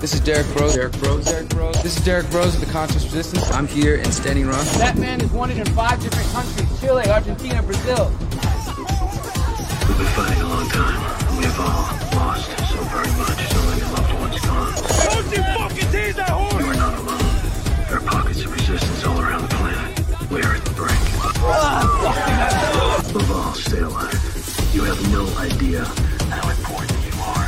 This is Derek Bros. This is Derek Bros of the Conscious Resistance. I'm here in Standing Rock. That man is wanted in 5 different countries: Chile, Argentina, Brazil. We've been fighting a long time. We have all lost so very much, so many loved ones gone. Don't you fucking tease that horse! You are not alone. There are pockets of resistance all around the planet. We are at the brink. Above all, stay alive. You have no idea how important you are.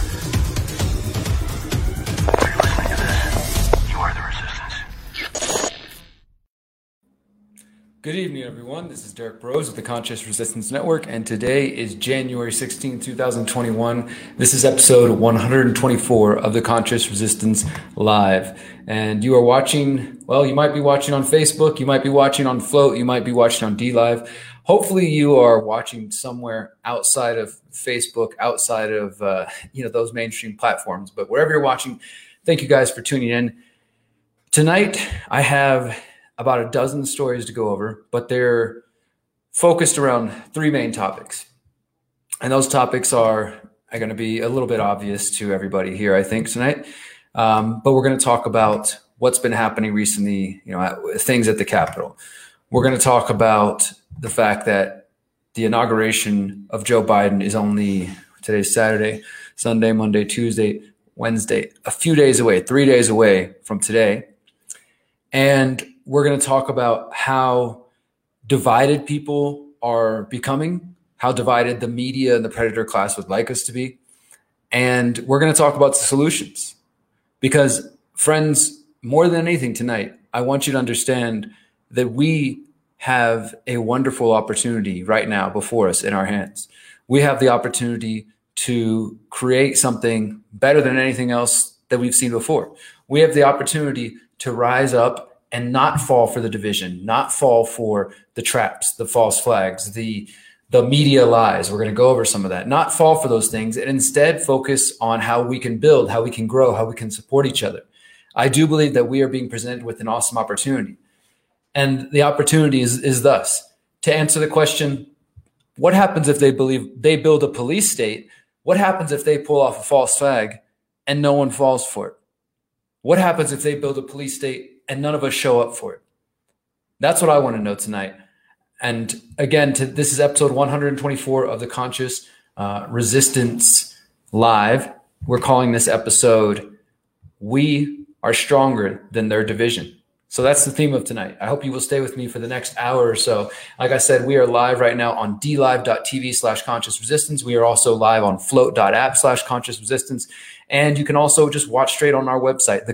If you're listening to this, you are the resistance. Good evening, everyone. This is Derek Bros of the Conscious Resistance Network, and today is January 16, 2021. This is episode 124 of the Conscious Resistance Live. And you are watching, well, you might be watching on Facebook, you might be watching on Float, you might be watching on DLive. Hopefully you are watching somewhere outside of Facebook, outside of those mainstream platforms. But wherever you're watching, thank you guys for tuning in. Tonight, I have about a dozen stories to go over, but they're focused around 3 main topics. And those topics are going to be a little bit obvious to everybody here, I think, tonight. But we're going to talk about what's been happening recently, things at the Capitol. We're going to talk about the fact that the inauguration of Joe Biden is only, today's Saturday, Sunday, Monday, Tuesday, Wednesday, a few days away, 3 days away from today. And we're going to talk about how divided people are becoming, how divided the media and the predator class would like us to be. And we're going to talk about the solutions. Because, friends, more than anything tonight, I want you to understand that we have a wonderful opportunity right now before us in our hands. We have the opportunity to create something better than anything else that we've seen before. We have the opportunity to rise up and not fall for the division, not fall for the traps, the false flags, the media lies. We're going to go over some of that. Not fall for those things, and instead focus on how we can build, how we can grow, how we can support each other. I do believe that we are being presented with an awesome opportunity. And the opportunity is thus, to answer the question, what happens if they believe they build a police state? What happens if they pull off a false flag and no one falls for it? What happens if they build a police state and none of us show up for it? That's what I want to know tonight. And again, this is episode 124 of the Conscious Resistance Live. We're calling this episode, We Are Stronger Than Their Division. So that's the theme of tonight. I hope you will stay with me for the next hour or so. Like I said, we are live right now on dlive.tv/conscious resistance. We are also live on float.app/conscious resistance. And you can also just watch straight on our website,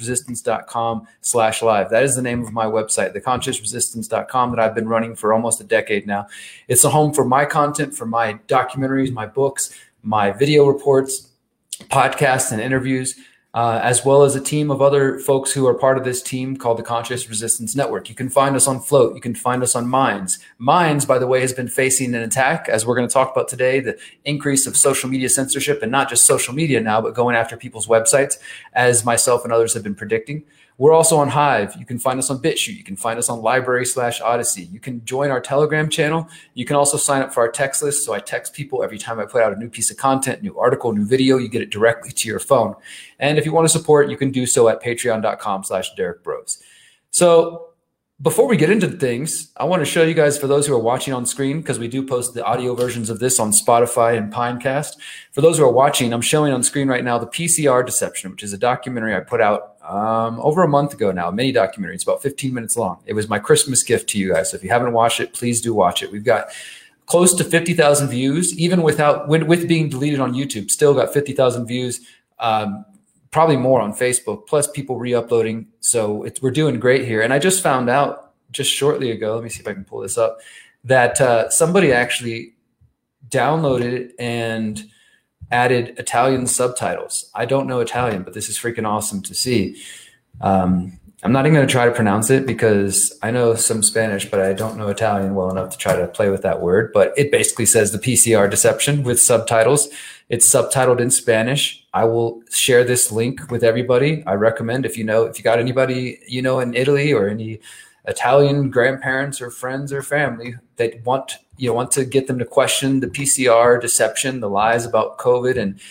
theconsciousresistance.com/live. That is the name of my website, theconsciousresistance.com, that I've been running for almost a decade now. It's a home for my content, for my documentaries, my books, my video reports, podcasts, and interviews, as well as a team of other folks who are part of this team called the Conscious Resistance Network. You can find us on Float. You can find us on Minds. Minds, by the way, has been facing an attack, as we're going to talk about today, the increase of social media censorship, and not just social media now, but going after people's websites, as myself and others have been predicting. We're also on Hive. You can find us on BitChute. You can find us on Library/Odyssey. You can join our Telegram channel. You can also sign up for our text list. So I text people every time I put out a new piece of content, new article, new video. You get it directly to your phone. And if you want to support, you can do so at patreon.com/DerekBros. So before we get into things, I want to show you guys, for those who are watching on screen, because we do post the audio versions of this on Spotify and Pinecast. For those who are watching, I'm showing on screen right now The PCR Deception, which is a documentary I put out over a month ago now, a mini documentary. It's about 15 minutes long. It was my Christmas gift to you guys. So if you haven't watched it, please do watch it. We've got close to 50,000 views, even with being deleted on YouTube, still got 50,000 views, probably more on Facebook, plus people re-uploading. So we're doing great here. And I just found out just shortly ago, let me see if I can pull this up, that somebody actually downloaded it and added Italian subtitles. I don't know Italian, but this is freaking awesome to see. I'm not even going to try to pronounce it because I know some Spanish, but I don't know Italian well enough to try to play with that word. But it basically says The PCR Deception with subtitles. It's subtitled in Spanish. I will share this link with everybody. I recommend, if you got anybody, in Italy, or any Italian grandparents or friends or family that want to get them to question the PCR deception, the lies about COVID, and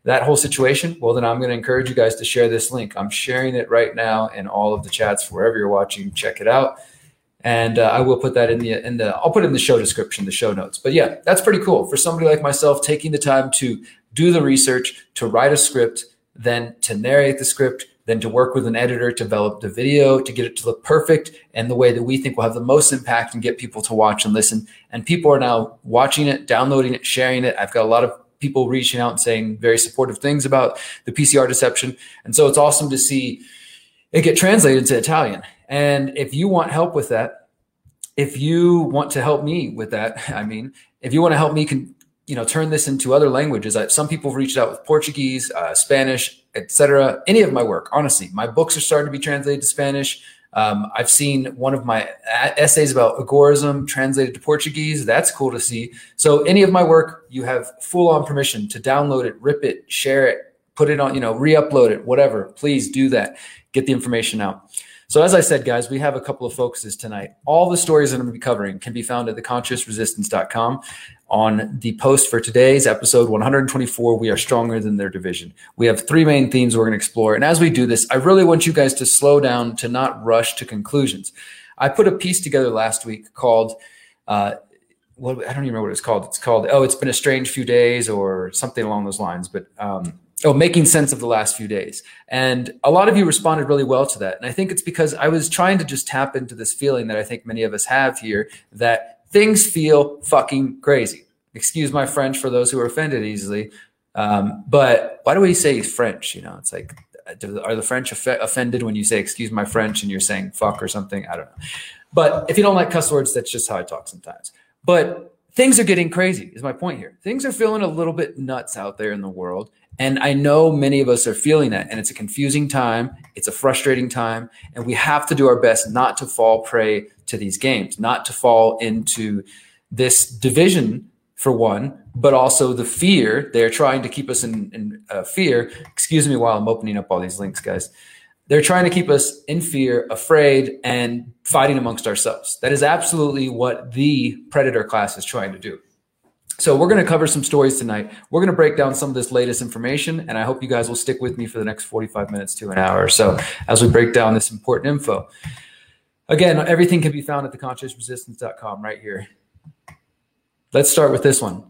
that whole situation, well, then I'm going to encourage you guys to share this link. I'm sharing it right now in all of the chats wherever you're watching. Check it out. And I will put that I'll put it in the show description, the show notes. But yeah, that's pretty cool for somebody like myself, taking the time to do the research, to write a script, then to narrate the script, then to work with an editor to develop the video, to get it to look perfect and the way that we think will have the most impact and get people to watch and listen. And people are now watching it, downloading it, sharing it. I've got a lot of people reaching out and saying very supportive things about the PCR deception. And so it's awesome to see it get translated into Italian. And if you want help with that, if you want to help me with that, if you want to help me turn this into other languages. Some people have reached out with Portuguese, Spanish, etc. Any of my work, honestly, my books are starting to be translated to Spanish. I've seen one of my essays about agorism translated to Portuguese. That's cool to see. So any of my work, you have full on permission to download it, rip it, share it, put it on, re-upload it, whatever. Please do that. Get the information out. So as I said, guys, we have a couple of focuses tonight. All the stories that I'm going to be covering can be found at theconsciousresistance.com. On the post for today's episode 124, We Are Stronger Than Their Division. We have three main themes we're going to explore. And as we do this, I really want you guys to slow down, to not rush to conclusions. I put a piece together last week called, I don't even remember what it's called. It's called, It's Been a Strange Few Days, or something along those lines. But Making Sense of the Last Few Days. And a lot of you responded really well to that. And I think it's because I was trying to just tap into this feeling that I think many of us have here, that things feel fucking crazy. Excuse my French for those who are offended easily. But why do we say French? It's like, are the French offended when you say, excuse my French, and you're saying fuck or something? I don't know. But if you don't like cuss words, that's just how I talk sometimes. But things are getting crazy is my point here. Things are feeling a little bit nuts out there in the world. And I know many of us are feeling that. And it's a confusing time. It's a frustrating time. And we have to do our best not to fall prey to these games, not to fall into this division, for one, but also the fear. They're trying to keep us in fear. Excuse me while I'm opening up all these links, guys. They're trying to keep us in fear, afraid, and fighting amongst ourselves. That is absolutely what the predator class is trying to do. So we're going to cover some stories tonight. We're going to break down some of this latest information, and I hope you guys will stick with me for the next 45 minutes to an hour or so as we break down this important info. Again, everything can be found at theconsciousresistance.com right here. Let's start with this one.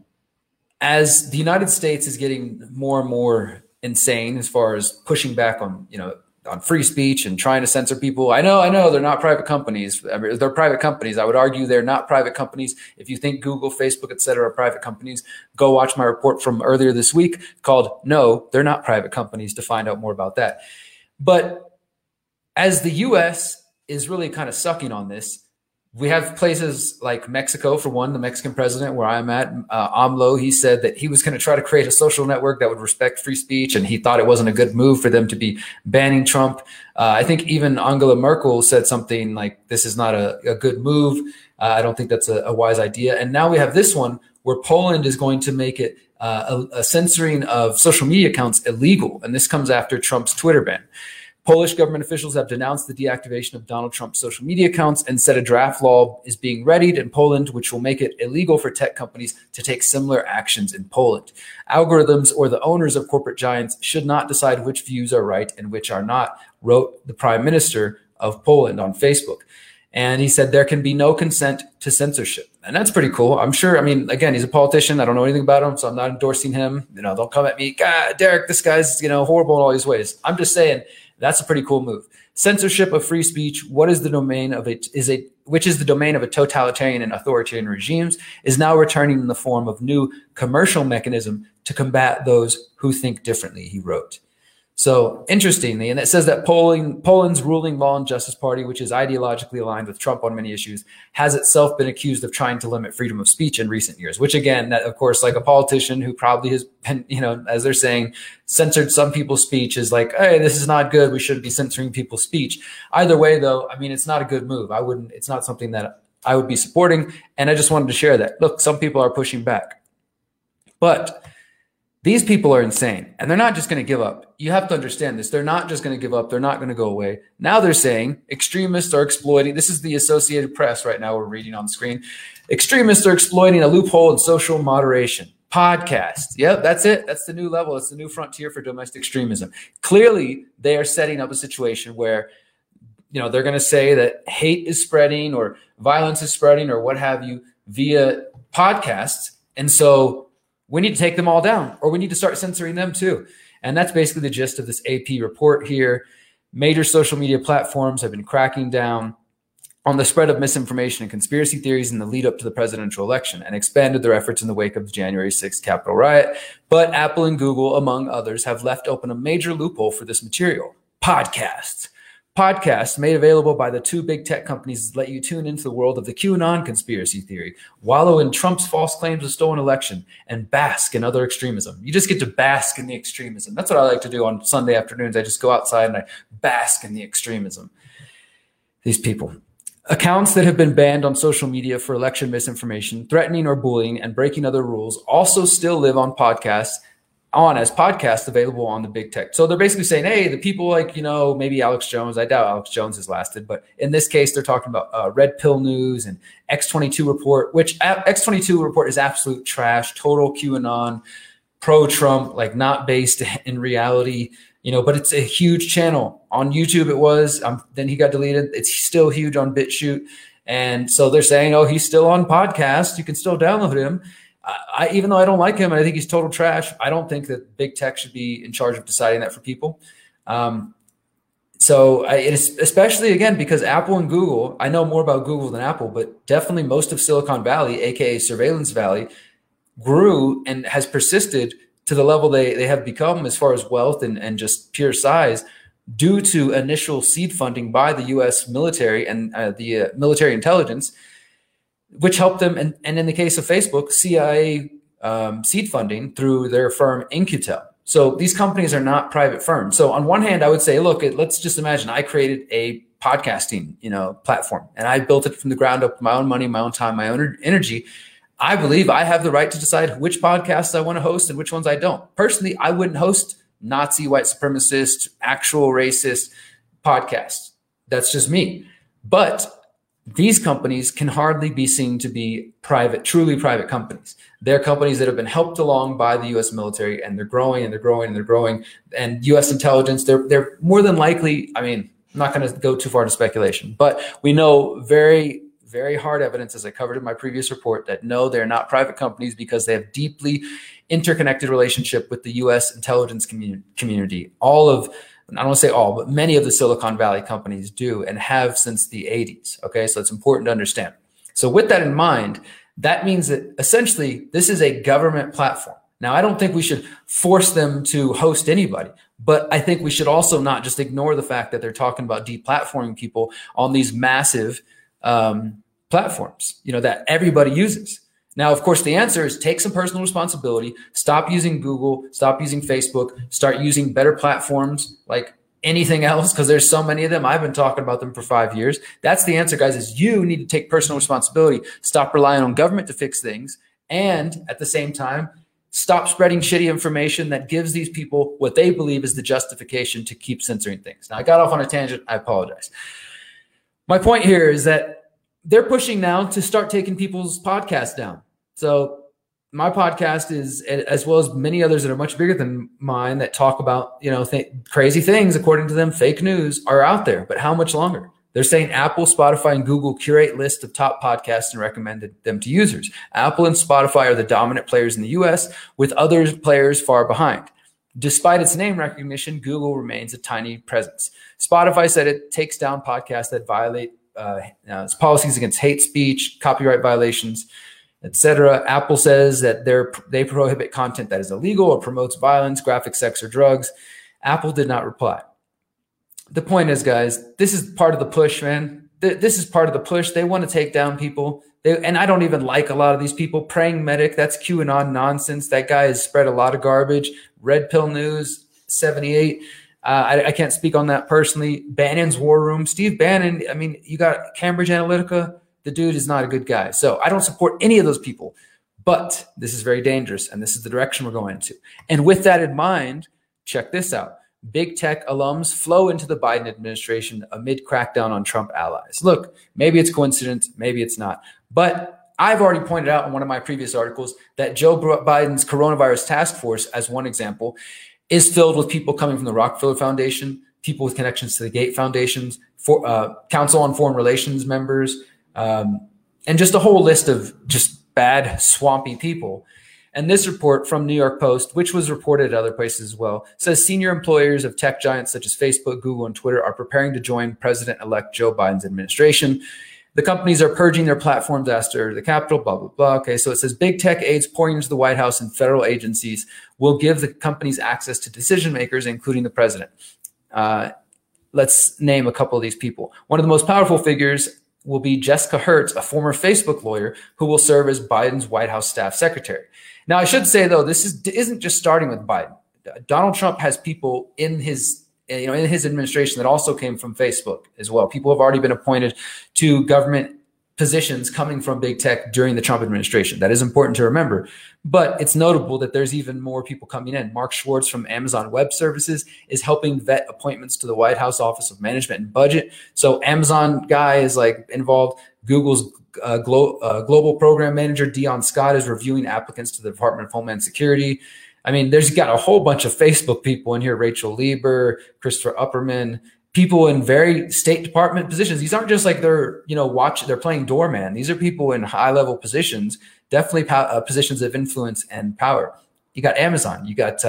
As the United States is getting more and more insane as far as pushing back on, on free speech and trying to censor people. I know they're not private companies. They're private companies. I would argue they're not private companies. If you think Google, Facebook, et cetera, are private companies, go watch my report from earlier this week called No, They're Not Private Companies to find out more about that. But as the U.S. is really kind of sucking on this, we have places like Mexico, for one, the Mexican president where I'm at, AMLO, he said that he was going to try to create a social network that would respect free speech, and he thought it wasn't a good move for them to be banning Trump. I think even Angela Merkel said something like, this is not a good move. I don't think that's a wise idea. And now we have this one where Poland is going to make it a censoring of social media accounts illegal. And this comes after Trump's Twitter ban. Polish government officials have denounced the deactivation of Donald Trump's social media accounts and said a draft law is being readied in Poland, which will make it illegal for tech companies to take similar actions in Poland. Algorithms or the owners of corporate giants should not decide which views are right and which are not, wrote the Prime Minister of Poland on Facebook. And he said there can be no consent to censorship. And that's pretty cool. I'm sure, again, he's a politician. I don't know anything about him, so I'm not endorsing him. Don't come at me, God, Derek, this guy's, horrible in all these ways. I'm just saying, that's a pretty cool move. Censorship of free speech, which is the domain of a totalitarian and authoritarian regimes, is now returning in the form of new commercial mechanism to combat those who think differently, he wrote. So interestingly, and it says that Poland's ruling Law and Justice Party, which is ideologically aligned with Trump on many issues, has itself been accused of trying to limit freedom of speech in recent years, which again, that of course, like a politician who probably has been, as they're saying, censored some people's speech is like, hey, this is not good. We shouldn't be censoring people's speech. Either way, though, it's not a good move. It's not something that I would be supporting. And I just wanted to share that. Look, some people are pushing back, but these people are insane, and they're not just going to give up. You have to understand this. They're not just going to give up. They're not going to go away. Now they're saying extremists are exploiting. This is the Associated Press right now we're reading on the screen. Extremists are exploiting a loophole in social moderation. Podcast. Yep, that's it. That's the new level. It's the new frontier for domestic extremism. Clearly, they are setting up a situation where, they're going to say that hate is spreading or violence is spreading or what have you via podcasts. And so we need to take them all down, or we need to start censoring them too. And that's basically the gist of this AP report here. Major social media platforms have been cracking down on the spread of misinformation and conspiracy theories in the lead up to the presidential election and expanded their efforts in the wake of the January 6th Capitol riot. But Apple and Google, among others, have left open a major loophole for this material: podcasts. Podcasts made available by the two big tech companies let you tune into the world of the QAnon conspiracy theory, wallow in Trump's false claims of stolen election, and bask in other extremism. You just get to bask in the extremism. That's what I like to do on Sunday afternoons. I just go outside and I bask in the extremism. These people. Accounts that have been banned on social media for election misinformation, threatening or bullying, and breaking other rules also still live on podcasts, as podcasts available on the big tech. So they're basically saying, hey, the people like, maybe Alex Jones, I doubt Alex Jones has lasted, but in this case, they're talking about Red Pill News and X22 Report, which X22 Report is absolute trash, total QAnon, pro-Trump, like not based in reality, but it's a huge channel. On YouTube it was, then he got deleted. It's still huge on BitChute. And so they're saying, oh, he's still on podcast. You can still download him. Even though I don't like him and I think he's total trash, I don't think that big tech should be in charge of deciding that for people. Especially, again, because Apple and Google, I know more about Google than Apple, but definitely most of Silicon Valley, aka Surveillance Valley, grew and has persisted to the level they have become as far as wealth and just pure size due to initial seed funding by the U.S. military and the military intelligence, which helped them. And in the case of Facebook, CIA seed funding through their firm In-Q-Tel. So these companies are not private firms. So on one hand, I would say, look, let's just imagine I created a podcasting, platform, and I built it from the ground up with my own money, my own time, my own energy. I believe I have the right to decide which podcasts I want to host and which ones I don't. Personally, I wouldn't host Nazi, white supremacist, actual racist podcasts. That's just me. But these companies can hardly be seen to be private, truly private companies. They're companies that have been helped along by the U.S. military, and they're growing and they're growing and they're growing. And U.S. intelligence, they're more than likely, I'm not going to go too far to speculation, but we know very, very hard evidence, as I covered in my previous report, that no, they're not private companies because they have deeply interconnected relationship with the U.S. intelligence community. I don't want to say all, but many of the Silicon Valley companies do and have since the 80s. Okay, so it's important to understand. So with that in mind, that means that essentially this is a government platform. Now, I don't think we should force them to host anybody, but I think we should also not just ignore the fact that they're talking about deplatforming people on these massive platforms, that everybody uses. Now, of course, the answer is take some personal responsibility, stop using Google, stop using Facebook, start using better platforms like anything else, because there's so many of them. I've been talking about them for 5 years. That's the answer, guys, is you need to take personal responsibility, stop relying on government to fix things, and at the same time, stop spreading shitty information that gives these people what they believe is the justification to keep censoring things. Now, I got off on a tangent. I apologize. My point here is that they're pushing now to start taking people's podcasts down. So my podcast is, as well as many others that are much bigger than mine that talk about, crazy things, according to them, fake news, are out there. But how much longer? They're saying Apple, Spotify, and Google curate lists of top podcasts and recommended them to users. Apple and Spotify are the dominant players in the US, with other players far behind. Despite its name recognition, Google remains a tiny presence. Spotify said it takes down podcasts that violate its policies against hate speech, copyright violations, etc. Apple says that they prohibit content that is illegal or promotes violence, graphic sex, or drugs. Apple did not reply. The point is, guys, this is part of the push, man. This is part of the push. They want to take down people. And I don't even like a lot of these people. Praying Medic, that's QAnon nonsense. That guy has spread a lot of garbage. Red Pill News, 78. I can't speak on that personally. Bannon's War Room. Steve Bannon, you got Cambridge Analytica. The dude is not a good guy. So I don't support any of those people. But this is very dangerous, and this is the direction we're going into. And with that in mind, check this out. Big tech alums flow into the Biden administration amid crackdown on Trump allies. Look, maybe it's coincidence, maybe it's not. But I've already pointed out in one of my previous articles that Joe Biden's coronavirus task force, as one example, is filled with people coming from the Rockefeller Foundation, people with connections to the Gates Foundations, Council on Foreign Relations members, and just a whole list of just bad, swampy people. And this report from New York Post, which was reported at other places as well, says senior employers of tech giants such as Facebook, Google, and Twitter are preparing to join President-elect Joe Biden's administration. The companies are purging their platforms after the Capitol, blah, blah, blah. Okay, so it says big tech aides pouring into the White House and federal agencies will give the companies access to decision makers, including the president. Let's name a couple of these people. One of the most powerful figures will be Jessica Hertz, a former Facebook lawyer who will serve as Biden's White House staff secretary. Now, I should say, though, this isn't just starting with Biden. Donald Trump has people in his administration that also came from Facebook as well. People have already been appointed to government positions coming from big tech during the Trump administration. That is important to remember. But it's notable that there's even more people coming in. Mark Schwartz from Amazon Web Services is helping vet appointments to the White House Office of Management and Budget. So Amazon guy is like involved. Google's global program manager, Dion Scott, is reviewing applicants to the Department of Homeland Security. I mean, there's got a whole bunch of Facebook people in here, Rachel Lieber, Christopher Upperman, people in very State Department positions. These aren't just like they're playing doorman. These are people in high level positions, definitely positions of influence and power. You got Amazon, you got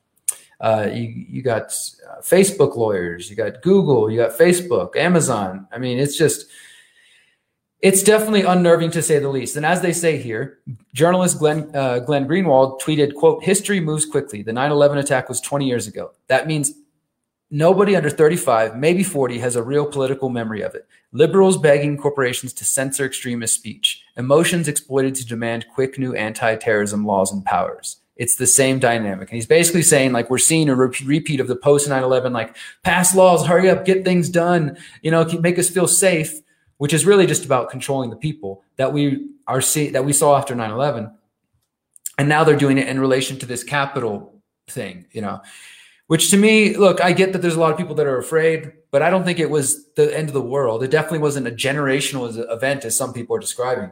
Facebook lawyers, you got Google, you got Facebook, Amazon. I mean, it's definitely unnerving to say the least. And as they say here, journalist Glenn Greenwald tweeted, quote, "History moves quickly. The 9/11 attack was 20 years ago. That means nobody under 35, maybe 40, has a real political memory of it. Liberals begging corporations to censor extremist speech. Emotions exploited to demand quick new anti-terrorism laws and powers." It's the same dynamic. And he's basically saying, like, we're seeing a repeat of the post 9/11, like, pass laws, hurry up, get things done, make us feel safe, which is really just about controlling the people that we saw after 9/11. And now they're doing it in relation to this Capitol thing, which to me, look, I get that there's a lot of people that are afraid, but I don't think it was the end of the world. It definitely wasn't a generational event as some people are describing.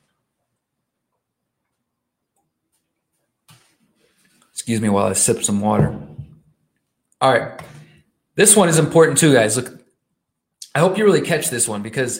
Excuse me while I sip some water. All right. This one is important too, guys. Look, I hope you really catch this one because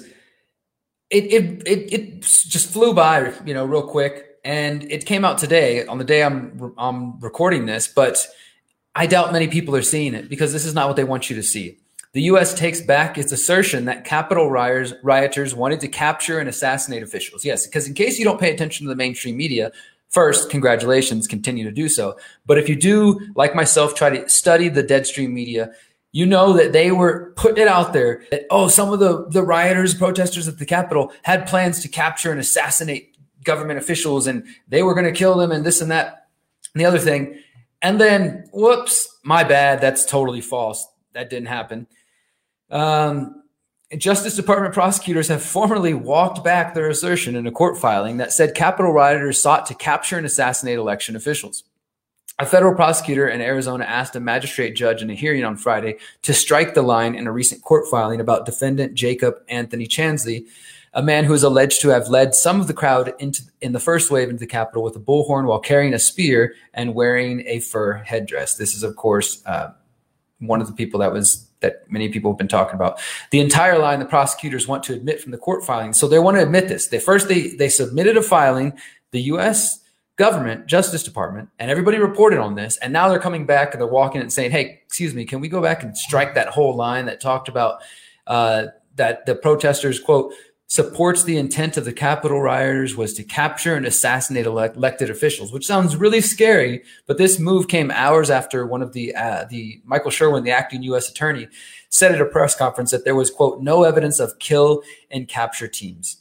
it just flew by, real quick, and it came out today on the day I'm recording this. But I doubt many people are seeing it because this is not what they want you to see. The U.S. takes back its assertion that Capitol rioters wanted to capture and assassinate officials. Yes, because in case you don't pay attention to the mainstream media, first, congratulations, continue to do so. But if you do, like myself, try to study the Deadstream media, you know that they were putting it out there that, some of the rioters, protesters at the Capitol had plans to capture and assassinate government officials, and they were going to kill them and this and that and the other thing. And then, whoops, my bad. That's totally false. That didn't happen. Justice Department prosecutors have formally walked back their assertion in a court filing that said Capitol rioters sought to capture and assassinate election officials. A federal prosecutor in Arizona asked a magistrate judge in a hearing on Friday to strike the line in a recent court filing about defendant Jacob Anthony Chansley, a man who is alleged to have led some of the crowd in the first wave into the Capitol with a bullhorn while carrying a spear and wearing a fur headdress. This is, of course, one of the people that many people have been talking about. The entire line the prosecutors want to admit from the court filing. So they want to admit this. They submitted a filing, the U.S. government, Justice Department, and everybody reported on this. And now they're coming back and they're walking and saying, hey, excuse me, can we go back and strike that whole line that talked about that the protesters, quote, supports the intent of the Capitol rioters was to capture and assassinate elected officials, which sounds really scary. But this move came hours after one of the Michael Sherwin, the acting U.S. attorney, said at a press conference that there was, quote, no evidence of kill and capture teams.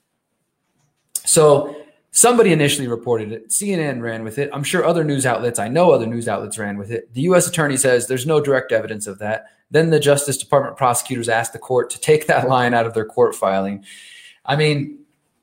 So somebody initially reported it. CNN ran with it. I'm sure other news outlets, I know other news outlets ran with it. The U.S. attorney says there's no direct evidence of that. Then the Justice Department prosecutors asked the court to take that line out of their court filing. I mean,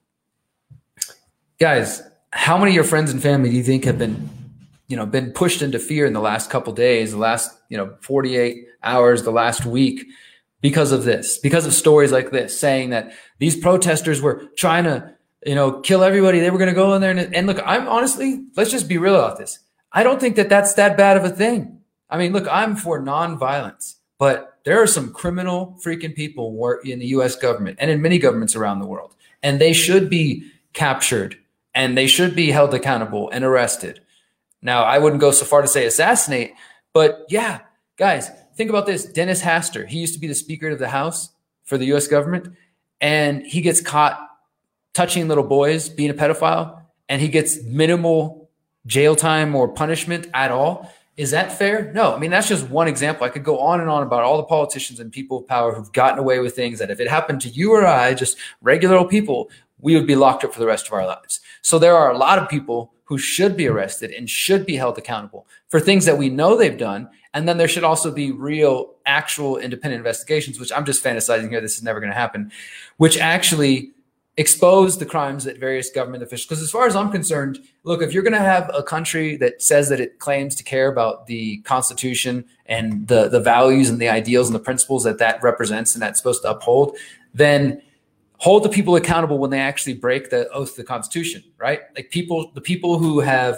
guys, how many of your friends and family do you think have been pushed into fear in the last couple of days, the last 48 hours, the last week because of this, because of stories like this, saying that these protesters were trying to kill everybody. They were going to go in there and look, I'm honestly, let's just be real about this. I don't think that that's that bad of a thing. I mean, look, I'm for nonviolence, but there are some criminal freaking people in the U.S. government and in many governments around the world, and they should be captured and they should be held accountable and arrested. Now, I wouldn't go so far to say assassinate, but yeah, guys, think about this. Dennis Hastert, he used to be the Speaker of the House for the U.S. government, and he gets caught touching little boys, being a pedophile, and he gets minimal jail time or punishment at all. Is that fair? No. I mean, that's just one example. I could go on and on about all the politicians and people of power who've gotten away with things that if it happened to you or I, just regular old people, we would be locked up for the rest of our lives. So there are a lot of people who should be arrested and should be held accountable for things that we know they've done. And then there should also be real, actual independent investigations, which I'm just fantasizing here. This is never going to happen, which actually expose the crimes that various government officials, because as far as I'm concerned, look, if you're going to have a country that says that it claims to care about the Constitution and the values and the ideals and the principles that represents and that's supposed to uphold, then hold the people accountable when they actually break the oath to the Constitution, right? Like the people who have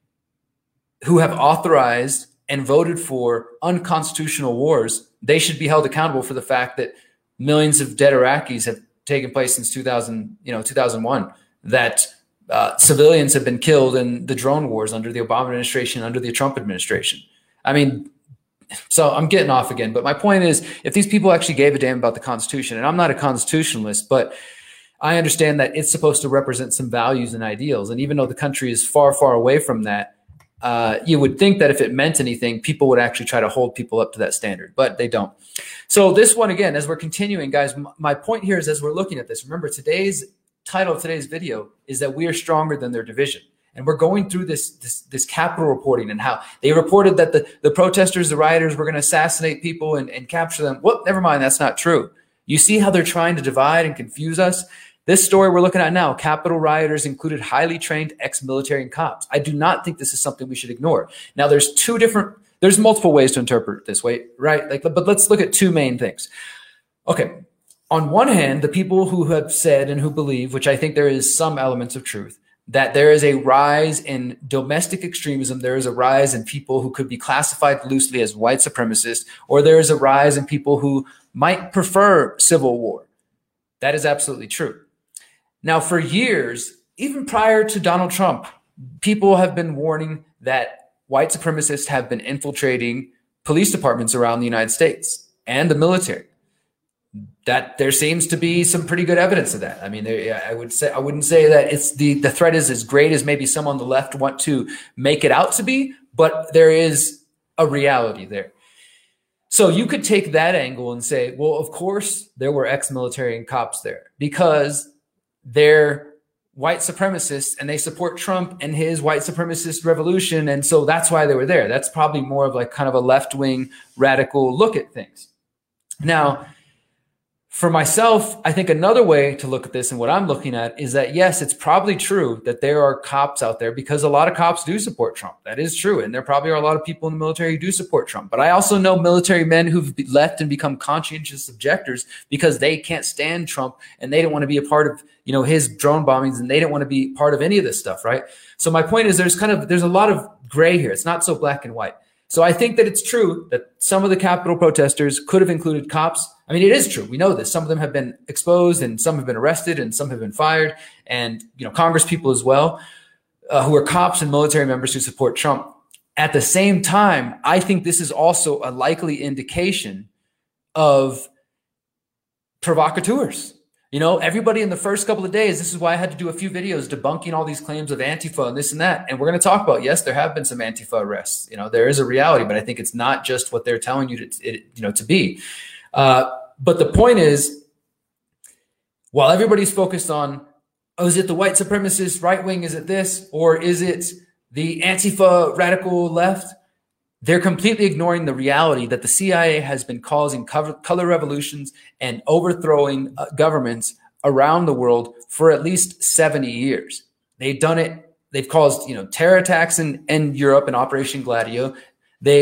authorized and voted for unconstitutional wars, they should be held accountable for the fact that millions of dead Iraqis have taken place since 2001, that civilians have been killed in the drone wars under the Obama administration, under the Trump administration. I mean, so I'm getting off again, but my point is, if these people actually gave a damn about the Constitution, and I'm not a constitutionalist, but I understand that it's supposed to represent some values and ideals. And even though the country is far, far away from that, you would think that if it meant anything, people would actually try to hold people up to that standard, but they don't. So this one, again, as we're continuing, guys, my point here is as we're looking at this, remember today's title of today's video is that we are stronger than their division. And we're going through this Capitol reporting and how they reported that the protesters, the rioters were going to assassinate people and capture them. Well, never mind. That's not true. You see how they're trying to divide and confuse us? This story we're looking at now, Capitol rioters included highly trained ex-military and cops. I do not think this is something we should ignore. Now, there's multiple ways to interpret this way, right? But let's look at two main things. Okay. On one hand, the people who have said and who believe, which I think there is some elements of truth, that there is a rise in domestic extremism. There is a rise in people who could be classified loosely as white supremacists, or there is a rise in people who might prefer civil war. That is absolutely true. Now, for years, even prior to Donald Trump, people have been warning that white supremacists have been infiltrating police departments around the United States and the military. That there seems to be some pretty good evidence of that. I mean, I wouldn't say that it's the threat is as great as maybe some on the left want to make it out to be, but there is a reality there. So you could take that angle and say, well, of course there were ex-military and cops there because they're white supremacists and they support Trump and his white supremacist revolution. And so that's why they were there. That's probably more of like kind of a left-wing radical look at things. Now, for myself, I think another way to look at this and what I'm looking at is that, yes, it's probably true that there are cops out there because a lot of cops do support Trump. That is true. And there probably are a lot of people in the military who do support Trump. But I also know military men who've left and become conscientious objectors because they can't stand Trump and they don't want to be a part of, his drone bombings and they don't want to be part of any of this stuff, right? So my point is there's a lot of gray here. It's not so black and white. So I think that it's true that some of the Capitol protesters could have included cops. I mean, it is true. We know this. Some of them have been exposed and some have been arrested and some have been fired. And, Congress people as well, who are cops and military members who support Trump. At the same time, I think this is also a likely indication of provocateurs. Everybody in the first couple of days, this is why I had to do a few videos debunking all these claims of Antifa and this and that. And we're going to talk about, yes, there have been some Antifa arrests. There is a reality, but I think it's not just what they're telling you to be. But the point is, while everybody's focused on, is it the white supremacist right wing? Is it this? Or is it the Antifa radical left? They're completely ignoring the reality that the CIA has been causing color revolutions and overthrowing governments around the world for at least 70 years. They've done it. They've caused, terror attacks in Europe in Operation Gladio. They've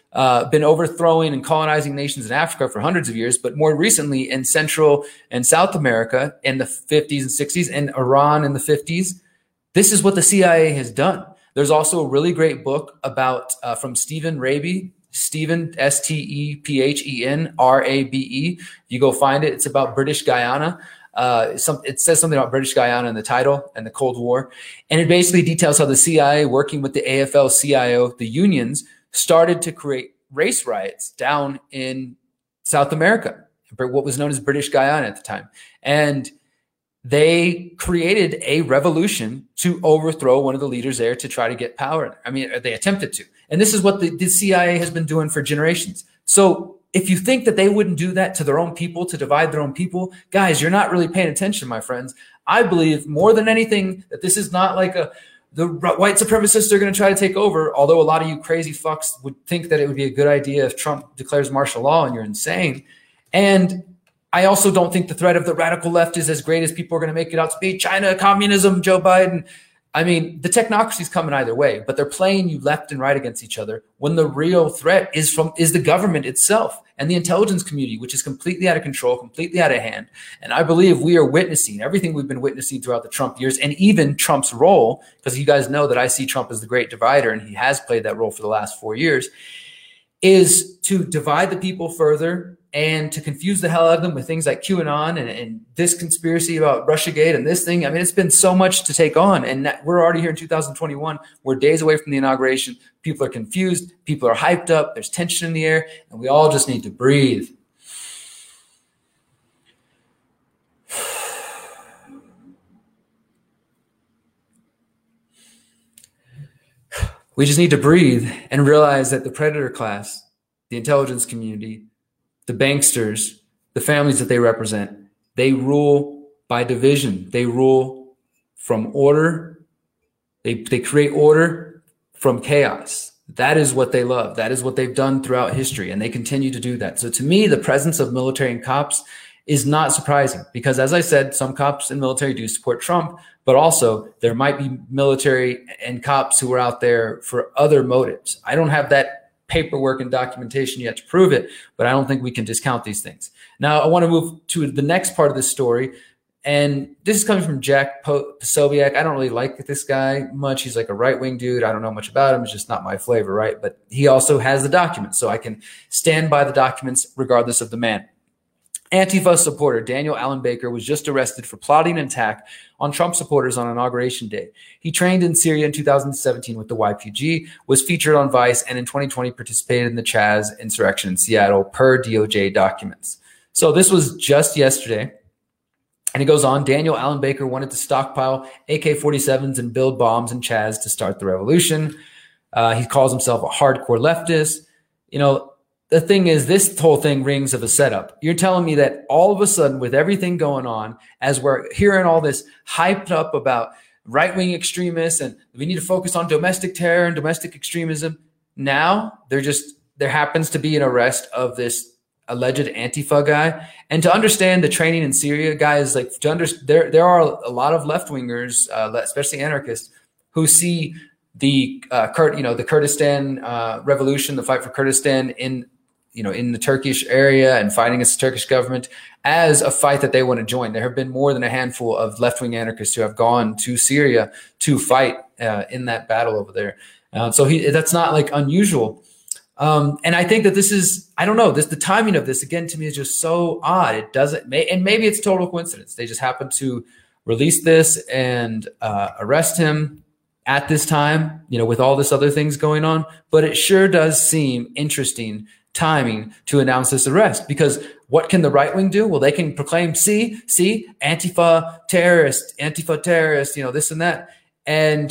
been overthrowing and colonizing nations in Africa for hundreds of years, but more recently in Central and South America in the 50s and 60s, and Iran in the 50s. This is what the CIA has done. There's also a really great book about from Stephen Rabe, Stephen, Stephen Rabe. You go find it. It's about British Guyana. It says something about British Guyana in the title and the Cold War. And it basically details how the CIA, working with the AFL-CIO, the unions, started to create race riots down in South America, what was known as British Guyana at the time. And they created a revolution to overthrow one of the leaders there to try to get power. I mean, they attempted to. And this is what the CIA has been doing for generations. So if you think that they wouldn't do that to their own people, to divide their own people, guys, you're not really paying attention, my friends. I believe more than anything that this is not like the white supremacists are going to try to take over, although a lot of you crazy fucks would think that it would be a good idea if Trump declares martial law, and you're insane. And I also don't think the threat of the radical left is as great as people are going to make it out to be. China, communism, Joe Biden. I mean, the technocracy is coming either way, but they're playing you left and right against each other when the real threat is the government itself and the intelligence community, which is completely out of control, completely out of hand. And I believe we are witnessing everything we've been witnessing throughout the Trump years, and even Trump's role, because you guys know that I see Trump as the great divider, and he has played that role for the last 4 years, is to divide the people further and to confuse the hell out of them with things like QAnon and this conspiracy about Russiagate and this thing. I mean, it's been so much to take on. And we're already here in 2021. We're days away from the inauguration. People are confused. People are hyped up. There's tension in the air. And we all just need to breathe. We just need to breathe and realize that the predator class, the intelligence community, the banksters, the families that they represent, they rule by division. They rule from order. They create order from chaos. That is what they love. That is what they've done throughout history, and they continue to do that. So to me, the presence of military and cops is not surprising because, as I said, some cops and military do support Trump, but also there might be military and cops who are out there for other motives. I don't have that paperwork and documentation yet to prove it, but I don't think we can discount these things. Now, I want to move to the next part of this story, and this is coming from Jack Posobiec. I don't really like this guy much. He's like a right-wing dude. I don't know much about him. It's just not my flavor, right? But he also has the documents, so I can stand by the documents regardless of the man. Antifa supporter Daniel Allen Baker was just arrested for plotting an attack on Trump supporters on Inauguration Day. He trained in Syria in 2017 with the YPG, was featured on Vice, and in 2020 participated in the Chaz insurrection in Seattle per DOJ documents. So this was just yesterday. And it goes on, Daniel Allen Baker wanted to stockpile AK-47s and build bombs in Chaz to start the revolution. He calls himself a hardcore leftist. You know, the thing is, this whole thing rings of a setup. You're telling me that all of a sudden, with everything going on, as we're hearing all this hyped up about right-wing extremists and we need to focus on domestic terror and domestic extremism, now there happens to be an arrest of this alleged Antifa guy. And to understand the training in Syria, guys, like there are a lot of left-wingers, especially anarchists, who see the Kurdistan revolution, the fight for Kurdistan in the Turkish area and fighting against the Turkish government as a fight that they want to join. There have been more than a handful of left-wing anarchists who have gone to Syria to fight in that battle over there. So that's not like unusual. And I think that this is, I don't know, the timing of this, again, to me is just so odd. It doesn't, and maybe it's total coincidence. They just happened to release this and arrest him at this time, with all this other things going on. But it sure does seem interesting timing to announce this arrest, because what can the right wing do? Well, they can proclaim, see, Antifa terrorist, this and that. And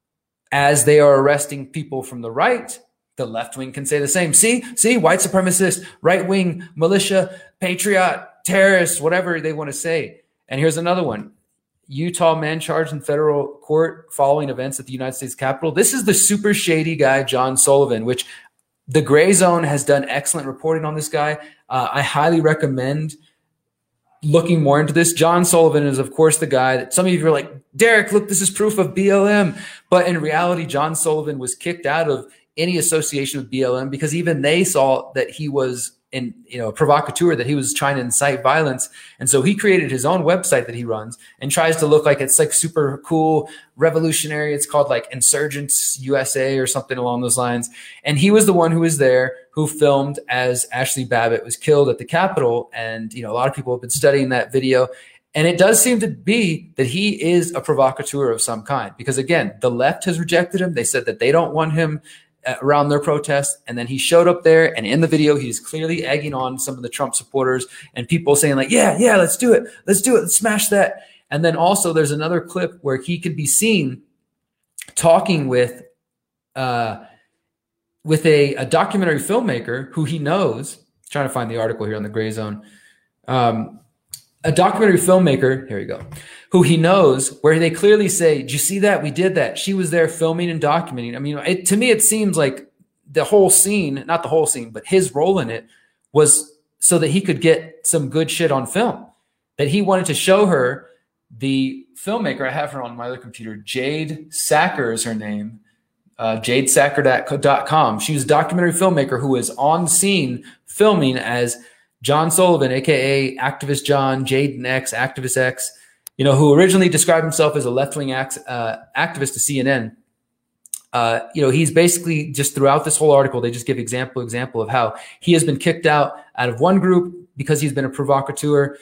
as they are arresting people from the right, the left wing can say the same. See, white supremacist, right wing, militia, patriot, terrorist, whatever they want to say. And here's another one. Utah man charged in federal court following events at the United States Capitol. This is the super shady guy, John Sullivan, which the Gray Zone has done excellent reporting on this guy. I highly recommend looking more into this. John Sullivan is, of course, the guy that some of you are like, Derek, look, this is proof of BLM. But in reality, John Sullivan was kicked out of any association with BLM because even they saw that he was a provocateur, that he was trying to incite violence. And so he created his own website that he runs and tries to look like it's like super cool, revolutionary. It's called like Insurgents USA or something along those lines. And he was the one who was there who filmed as Ashley Babbitt was killed at the Capitol. And, a lot of people have been studying that video. And it does seem to be that he is a provocateur of some kind, because again, the left has rejected him. They said that they don't want him around their protests. And then he showed up there, and in the video, he's clearly egging on some of the Trump supporters and people saying like, yeah, let's do it. Let's smash that. And then also there's another clip where he could be seen talking with a documentary filmmaker who he knows, trying to find the article here on the Gray Zone. A documentary filmmaker, here we go, who he knows, where they clearly say, did you see that? We did that. She was there filming and documenting. I mean, to me, it seems like the whole scene, not the whole scene, but his role in it was so that he could get some good shit on film, that he wanted to show her. The filmmaker, I have her on my other computer, Jade Sacker is her name, jadesacker.com. She was a documentary filmmaker who was on scene filming as John Sullivan, a.k.a. Activist John, Jaden X, Activist X, who originally described himself as a left-wing activist to CNN. He's basically just throughout this whole article, they just give example of how he has been kicked out of one group because he's been a provocateur.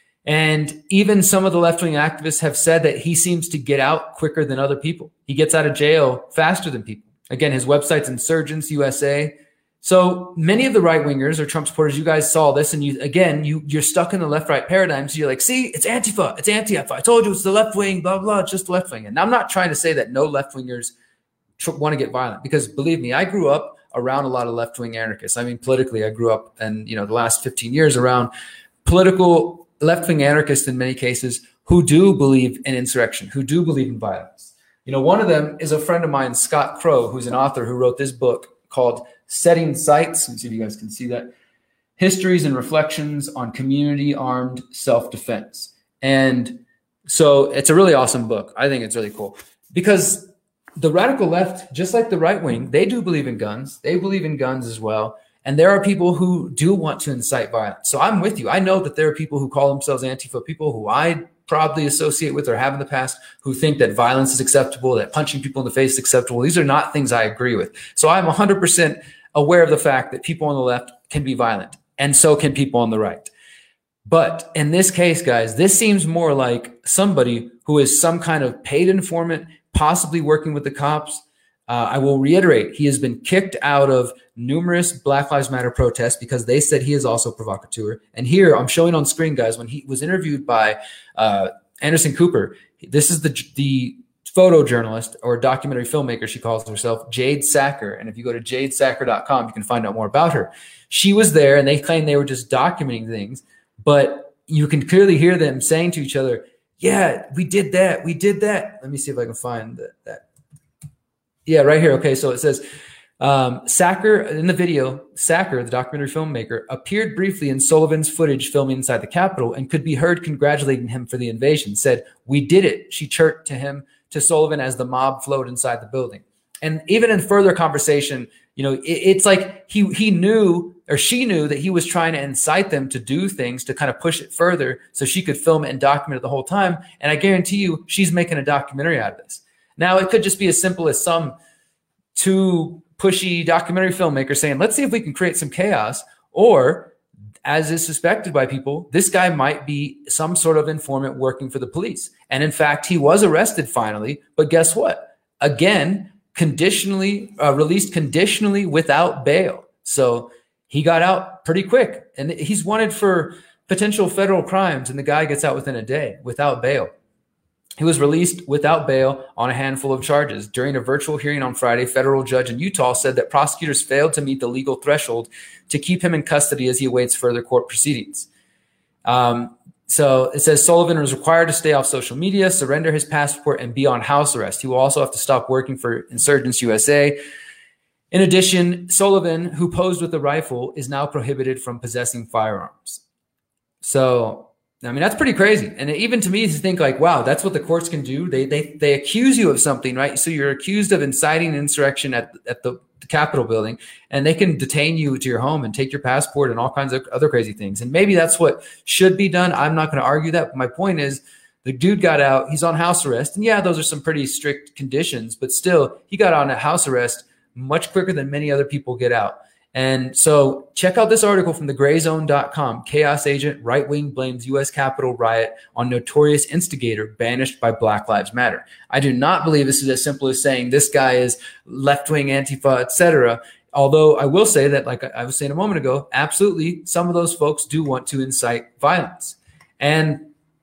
And even some of the left-wing activists have said that he seems to get out quicker than other people. He gets out of jail faster than people. Again, his website's Insurgents USA. So many of the right-wingers or Trump supporters, you guys saw this, and you're stuck in the left-right paradigm. So you're like, see, it's Antifa, it's Antifa. I told you it's the left wing, blah, blah, it's just the left wing. And I'm not trying to say that no left-wingers want to get violent, because believe me, I grew up around a lot of left-wing anarchists. I mean, politically, I grew up and, the last 15 years around political left-wing anarchists in many cases who do believe in insurrection, who do believe in violence. One of them is a friend of mine, Scott Crow, who's an author who wrote this book called Setting Sights. Let me see if you guys can see that. Histories and Reflections on Community Armed Self-Defense. And so it's a really awesome book. I think it's really cool because the radical left, just like the right wing, they do believe in guns. They believe in guns as well. And there are people who do want to incite violence. So I'm with you. I know that there are people who call themselves Antifa, people who I probably associate with or have in the past, who think that violence is acceptable, that punching people in the face is acceptable. These are not things I agree with. So I'm 100% aware of the fact that people on the left can be violent, and so can people on the right. But in this case, guys, this seems more like somebody who is some kind of paid informant, possibly working with the cops. I will reiterate, he has been kicked out of numerous Black Lives Matter protests because they said he is also a provocateur. And here I'm showing on screen, guys, when he was interviewed by Anderson Cooper, this is the photojournalist or documentary filmmaker, she calls herself, Jade Sacker. And if you go to jadesacker.com, you can find out more about her. She was there, and they claimed they were just documenting things, but you can clearly hear them saying to each other, yeah, we did that. We did that. Let me see if I can find that. Yeah, right here. Okay, so it says, Sacker, in the video, Sacker, the documentary filmmaker, appeared briefly in Sullivan's footage filming inside the Capitol and could be heard congratulating him for the invasion. Said, "We did it," she chirped to Sullivan as the mob flowed inside the building. And even in further conversation, it's like he knew, or she knew, that he was trying to incite them to do things to kind of push it further so she could film it and document it the whole time. And I guarantee you, she's making a documentary out of this. Now, it could just be as simple as some too pushy documentary filmmaker saying, let's see if we can create some chaos. Or, as is suspected by people, this guy might be some sort of informant working for the police. And in fact, he was arrested finally. But guess what? Again, released conditionally without bail. So he got out pretty quick. And he's wanted for potential federal crimes. And the guy gets out within a day without bail. He was released without bail on a handful of charges. During a virtual hearing on Friday, federal judge in Utah said that prosecutors failed to meet the legal threshold to keep him in custody as he awaits further court proceedings. So it says Sullivan was required to stay off social media, surrender his passport, and be on house arrest. He will also have to stop working for Insurgents USA. In addition, Sullivan, who posed with a rifle, is now prohibited from possessing firearms. So I mean, that's pretty crazy. And even to me to think like, wow, that's what the courts can do. They accuse you of something, right? So you're accused of inciting insurrection at the Capitol building, and they can detain you to your home and take your passport and all kinds of other crazy things. And maybe that's what should be done. I'm not going to argue that. But my point is the dude got out. He's on house arrest. And yeah, those are some pretty strict conditions, but still he got on a house arrest much quicker than many other people get out. And so check out this article from thegrayzone.com. Chaos agent, right wing blames U.S. Capitol riot on notorious instigator banished by Black Lives Matter. I do not believe this is as simple as saying this guy is left wing, Antifa, etc. Although I will say that, like I was saying a moment ago, absolutely, some of those folks do want to incite violence. And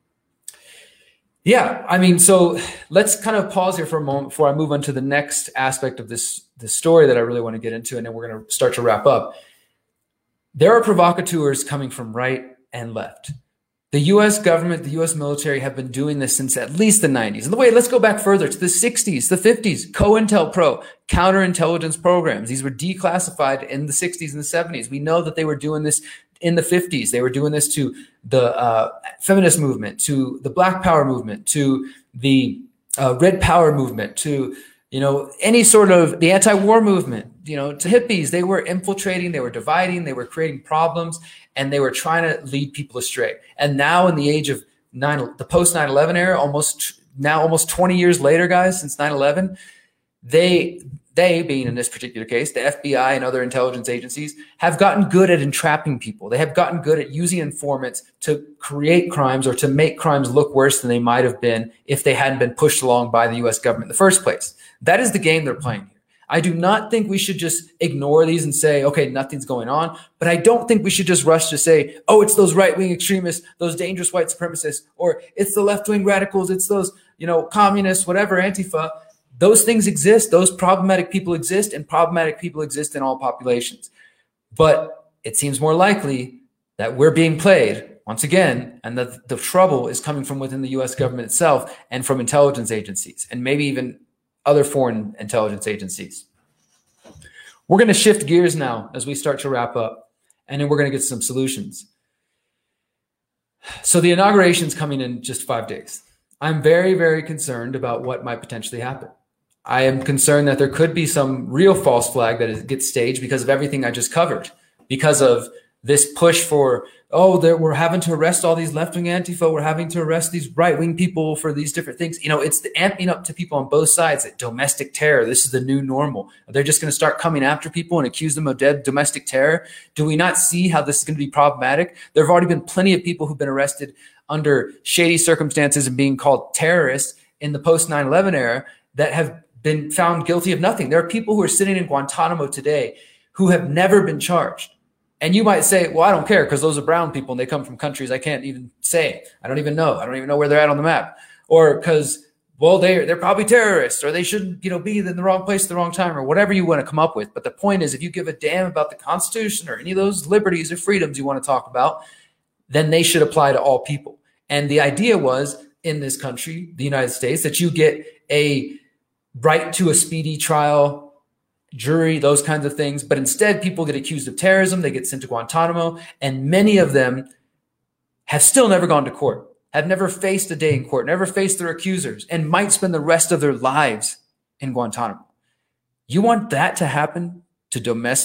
yeah, I mean, so let's kind of pause here for a moment before I move on to the next aspect of this story that I really want to get into, and then we're going to start to wrap up. There are provocateurs coming from right and left. The U.S. government, the U.S. military have been doing this since at least the 90s. And let's go back further to the 60s, the 50s, COINTELPRO, counterintelligence programs. These were declassified in the 60s and the 70s. We know that they were doing this in the 50s. They were doing this to the feminist movement, to the Black Power movement, to the Red Power movement, to any sort of the anti-war movement, to hippies. They were infiltrating, they were dividing, they were creating problems, and they were trying to lead people astray. And now in the age of the post 9/11 era, almost 20 years later, guys, since 9/11, they being in this particular case, the FBI and other intelligence agencies have gotten good at entrapping people. They have gotten good at using informants to create crimes or to make crimes look worse than they might have been if they hadn't been pushed along by the U.S. government in the first place. That is the game they're playing here. I do not think we should just ignore these and say, okay, nothing's going on. But I don't think we should just rush to say, oh, it's those right-wing extremists, those dangerous white supremacists, or it's the left-wing radicals, it's those, communists, whatever, Antifa. Those things exist. Those problematic people exist, and problematic people exist in all populations. But it seems more likely that we're being played once again, and that the trouble is coming from within the U.S. government itself and from intelligence agencies, and maybe even other foreign intelligence agencies. We're going to shift gears now as we start to wrap up, and then we're going to get some solutions. So the inauguration is coming in just 5 days. I'm very, very concerned about what might potentially happen. I am concerned that there could be some real false flag that gets staged because of everything I just covered, because of this push for, we're having to arrest all these left-wing Antifa, we're having to arrest these right-wing people for these different things. It's the amping up to people on both sides that domestic terror, this is the new normal. They're just going to start coming after people and accuse them of domestic terror. Do we not see how this is going to be problematic? There have already been plenty of people who've been arrested under shady circumstances and being called terrorists in the post 9/11 era that have been found guilty of nothing. There are people who are sitting in Guantanamo today who have never been charged. And you might say, well, I don't care because those are brown people and they come from countries I can't even say. I don't even know. I don't even know where they're at on the map. Or because, well, they're probably terrorists, or they shouldn't, be in the wrong place at the wrong time, or whatever you want to come up with. But the point is, if you give a damn about the Constitution or any of those liberties or freedoms you want to talk about, then they should apply to all people. And the idea was in this country, the United States, that you get a right to a speedy trial, jury, those kinds of things. But instead, people get accused of terrorism. They get sent to Guantanamo. And many of them have still never gone to court, have never faced a day in court, never faced their accusers, and might spend the rest of their lives in Guantanamo. You want that to happen to the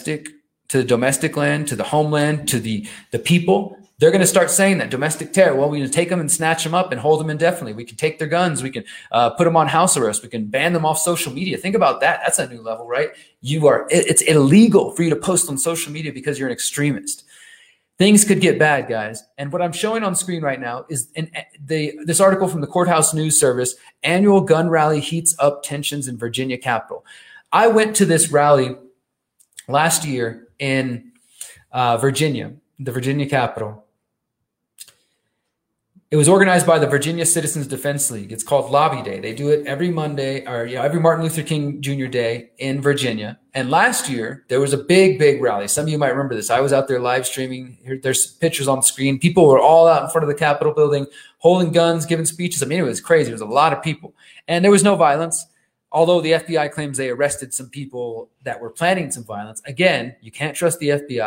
domestic land, to the homeland, to the people? They're going to start saying that domestic terror. Well, we can take them and snatch them up and hold them indefinitely. We can take their guns. We can put them on house arrest. We can ban them off social media. Think about that. That's a new level, right? It's illegal for you to post on social media because you're an extremist. Things could get bad, guys. And what I'm showing on screen right now is this article from the Courthouse News Service. Annual gun rally heats up tensions in Virginia Capitol. I went to this rally last year in Virginia, the Virginia Capitol. It was organized by the Virginia Citizens Defense League. It's called Lobby Day. They do it every Monday, or every Martin Luther King Jr. Day in Virginia. And last year, there was a big, big rally. Some of you might remember this. I was out there live streaming. There's pictures on the screen. People were all out in front of the Capitol building, holding guns, giving speeches. I mean, it was crazy. There was a lot of people. And there was no violence. Although the FBI claims they arrested some people that were planning some violence. Again, you can't trust the FBI.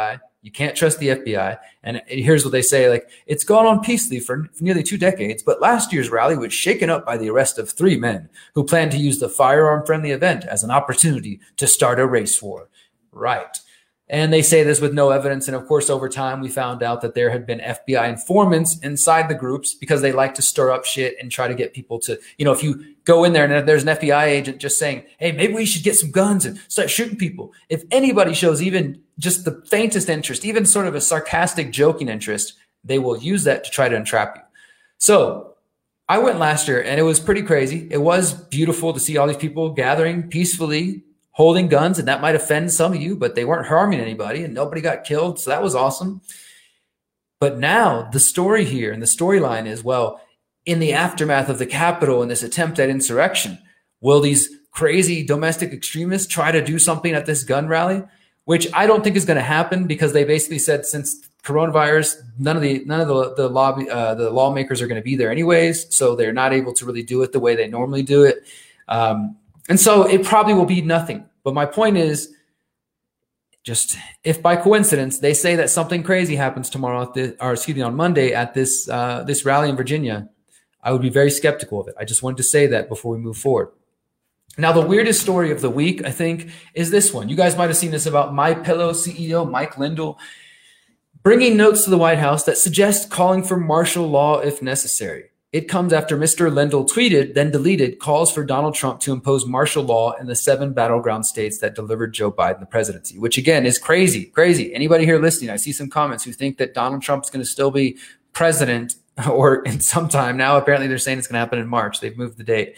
You can't trust the FBI. And here's what they say, like, it's gone on peacefully for nearly 2 decades, but last year's rally was shaken up by the arrest of 3 men who planned to use the firearm-friendly event as an opportunity to start a race war. Right. And they say this with no evidence. And of course, over time, we found out that there had been FBI informants inside the groups because they like to stir up shit and try to get people to, if you go in there and there's an FBI agent just saying, hey, maybe we should get some guns and start shooting people. If anybody shows even just the faintest interest, even sort of a sarcastic, joking interest, they will use that to try to entrap you. So I went last year and it was pretty crazy. It was beautiful to see all these people gathering peacefully, holding guns, and that might offend some of you, but they weren't harming anybody and nobody got killed. So that was awesome. But now the story here and the storyline is, well, in the aftermath of the Capitol and this attempt at insurrection, will these crazy domestic extremists try to do something at this gun rally? Which I don't think is going to happen, because they basically said since coronavirus, none of the lawmakers are going to be there anyways. So they're not able to really do it the way they normally do it. And so it probably will be nothing. But my point is, just if by coincidence they say that something crazy happens tomorrow on Monday at this rally in Virginia, I would be very skeptical of it. I just wanted to say that before we move forward. Now, the weirdest story of the week, I think, is this one. You guys might have seen this about MyPillow CEO Mike Lindell bringing notes to the White House that suggest calling for martial law if necessary. It comes after Mr. Lindell tweeted, then deleted, calls for Donald Trump to impose martial law in the 7 battleground states that delivered Joe Biden the presidency, which again is crazy, crazy. Anybody here listening, I see some comments who think that Donald Trump's going to still be president or in some time. Now, apparently they're saying it's going to happen in March. They've moved the date.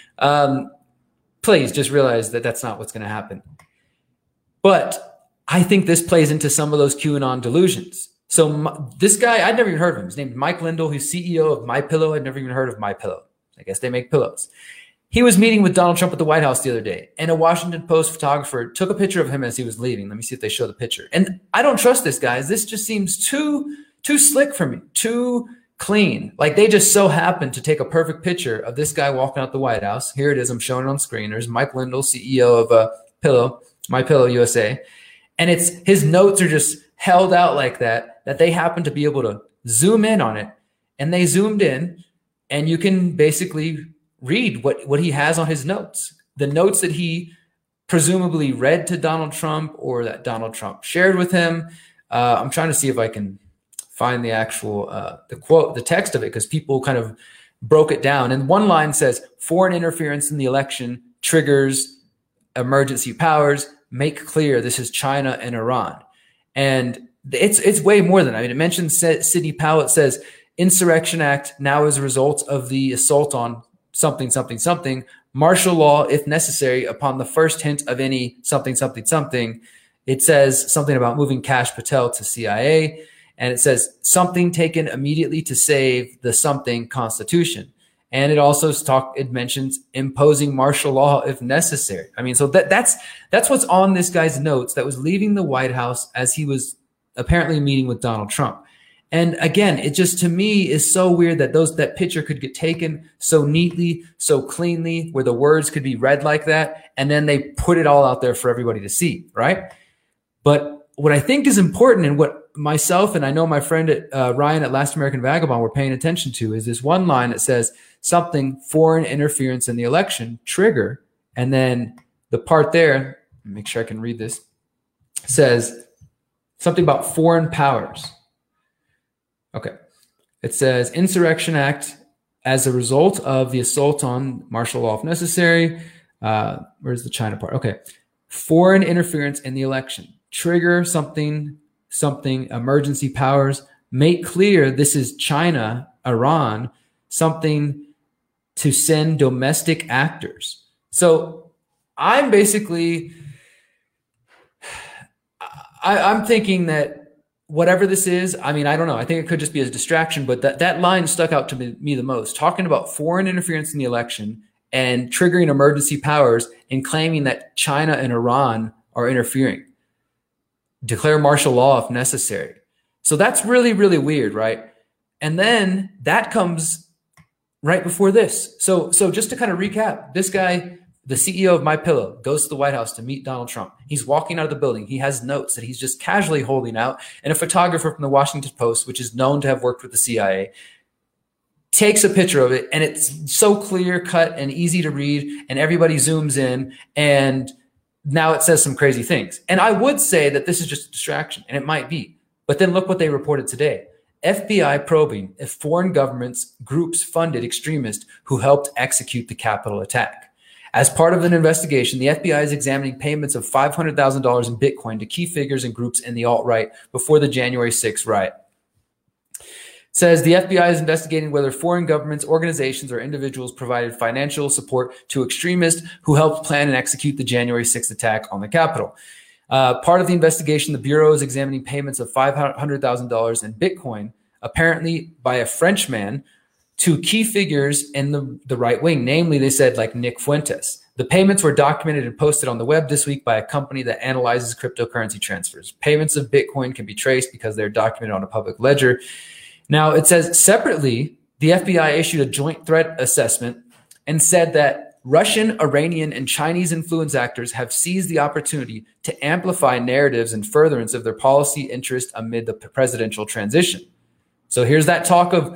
Please just realize that that's not what's going to happen. But I think this plays into some of those QAnon delusions. So this guy, I'd never even heard of him. His name's Mike Lindell. He's CEO of MyPillow. I'd never even heard of MyPillow. I guess they make pillows. He was meeting with Donald Trump at the White House the other day, and a Washington Post photographer took a picture of him as he was leaving. Let me see if they show the picture. And I don't trust this, guys. This just seems too slick for me, too clean. Like they just so happened to take a perfect picture of this guy walking out the White House. Here it is. I'm showing it on screen. There's Mike Lindell, CEO of MyPillow USA. And his notes are just held out like that they happen to be able to zoom in on it. And they zoomed in, and you can basically read what he has on his notes. The notes that he presumably read to Donald Trump or that Donald Trump shared with him. I'm trying to see if I can find the actual, the text of it, because people kind of broke it down. And one line says, foreign interference in the election triggers emergency powers, make clear this is China and Iran. And it's way more than that. I mean, it mentions Sidney Powell. It says Insurrection Act now as a result of the assault on something, something, something, martial law if necessary upon the first hint of any something, something, something. It says something about moving Kash Patel to CIA. And it says something taken immediately to save the something Constitution. And it also it mentions imposing martial law if necessary. I mean, so that's what's on this guy's notes that was leaving the White House as he was apparently meeting with Donald Trump. And again, it just, to me, is so weird that that picture could get taken so neatly, so cleanly, where the words could be read like that, and then they put it all out there for everybody to see, right? But what I think is important, and what myself and I know my friend Ryan at Last American Vagabond were paying attention to, is this one line that says something, foreign interference in the election, trigger, and then the part there, make sure I can read this, says something about foreign powers. Okay. It says Insurrection Act as a result of the assault on martial law if necessary. Where's the China part? Okay. Foreign interference in the election. Trigger something, something, emergency powers. Make clear this is China, Iran, something to send domestic actors. So I'm basically, I'm thinking that whatever this is, I mean, I don't know. I think it could just be a distraction, but that line stuck out to me the most. Talking about foreign interference in the election and triggering emergency powers and claiming that China and Iran are interfering. Declare martial law if necessary. So that's really, really weird, right? And then that comes right before this. So just to kind of recap, this guy The CEO of MyPillow goes to the White House to meet Donald Trump. He's walking out of the building. He has notes that he's just casually holding out. And a photographer from the Washington Post, which is known to have worked with the CIA, takes a picture of it. And it's so clear cut and easy to read. And everybody zooms in. And now it says some crazy things. And I would say that this is just a distraction. And it might be. But then look what they reported today. FBI probing if foreign governments, groups funded extremists who helped execute the Capitol attack. As part of an investigation, the FBI is examining payments of $500,000 in Bitcoin to key figures and groups in the alt-right before the January 6th riot. It says the FBI is investigating whether foreign governments, organizations, or individuals provided financial support to extremists who helped plan and execute the January 6th attack on the Capitol. Part of the investigation, the Bureau is examining payments of $500,000 in Bitcoin, apparently by a Frenchman, to key figures in the right wing. Namely, they said like Nick Fuentes. The payments were documented and posted on the web this week by a company that analyzes cryptocurrency transfers. Payments of Bitcoin can be traced because they're documented on a public ledger. Now, it says separately, the FBI issued a joint threat assessment and said that Russian, Iranian, and Chinese influence actors have seized the opportunity to amplify narratives in furtherance of their policy interest amid the presidential transition. So here's that talk of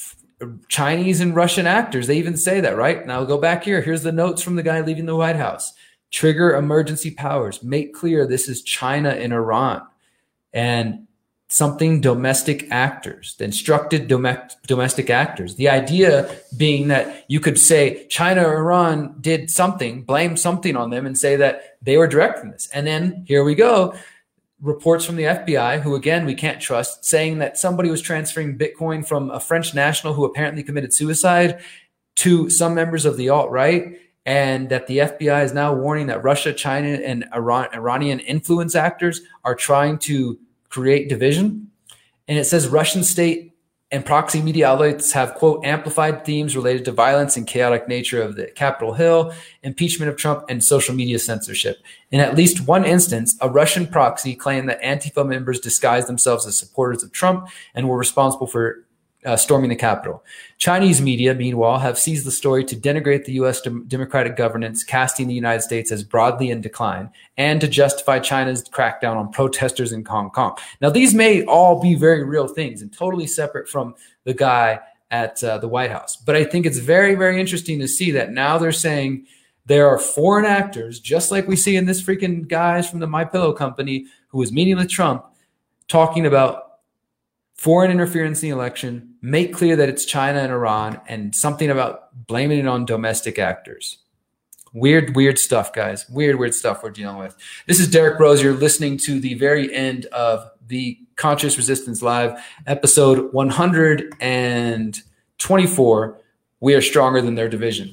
Chinese and Russian actors. They even say that, right? Now go back here. Here's the notes from the guy leaving the White House. Trigger emergency powers. Make clear this is China and Iran. And something domestic actors, the instructed domestic actors. The idea being that you could say China or Iran did something, blame something on them and say that they were directing this. And then here we go. Reports from the FBI, who again, we can't trust, saying that somebody was transferring Bitcoin from a French national who apparently committed suicide to some members of the alt-right, and that the FBI is now warning that Russia, China, and Iranian influence actors are trying to create division. And it says Russian state and proxy media outlets have, quote, amplified themes related to violence and chaotic nature of the Capitol Hill, impeachment of Trump, and social media censorship. In at least one instance, a Russian proxy claimed that Antifa members disguised themselves as supporters of Trump and were responsible for storming the Capitol. Chinese media, meanwhile, have seized the story to denigrate the U.S. democratic governance, casting the United States as broadly in decline, and to justify China's crackdown on protesters in Hong Kong. Now, these may all be very real things and totally separate from the guy at the White House. But I think it's very, very interesting to see that now they're saying there are foreign actors, just like we see in this freaking guys from the MyPillow company who was meeting with Trump, talking about foreign interference in the election, make clear that it's China and Iran, and something about blaming it on domestic actors. Weird, weird stuff, guys. Weird, weird stuff we're dealing with. This is Derek Rose. You're listening to the very end of the Conscious Resistance Live, episode 124. We are stronger than their division.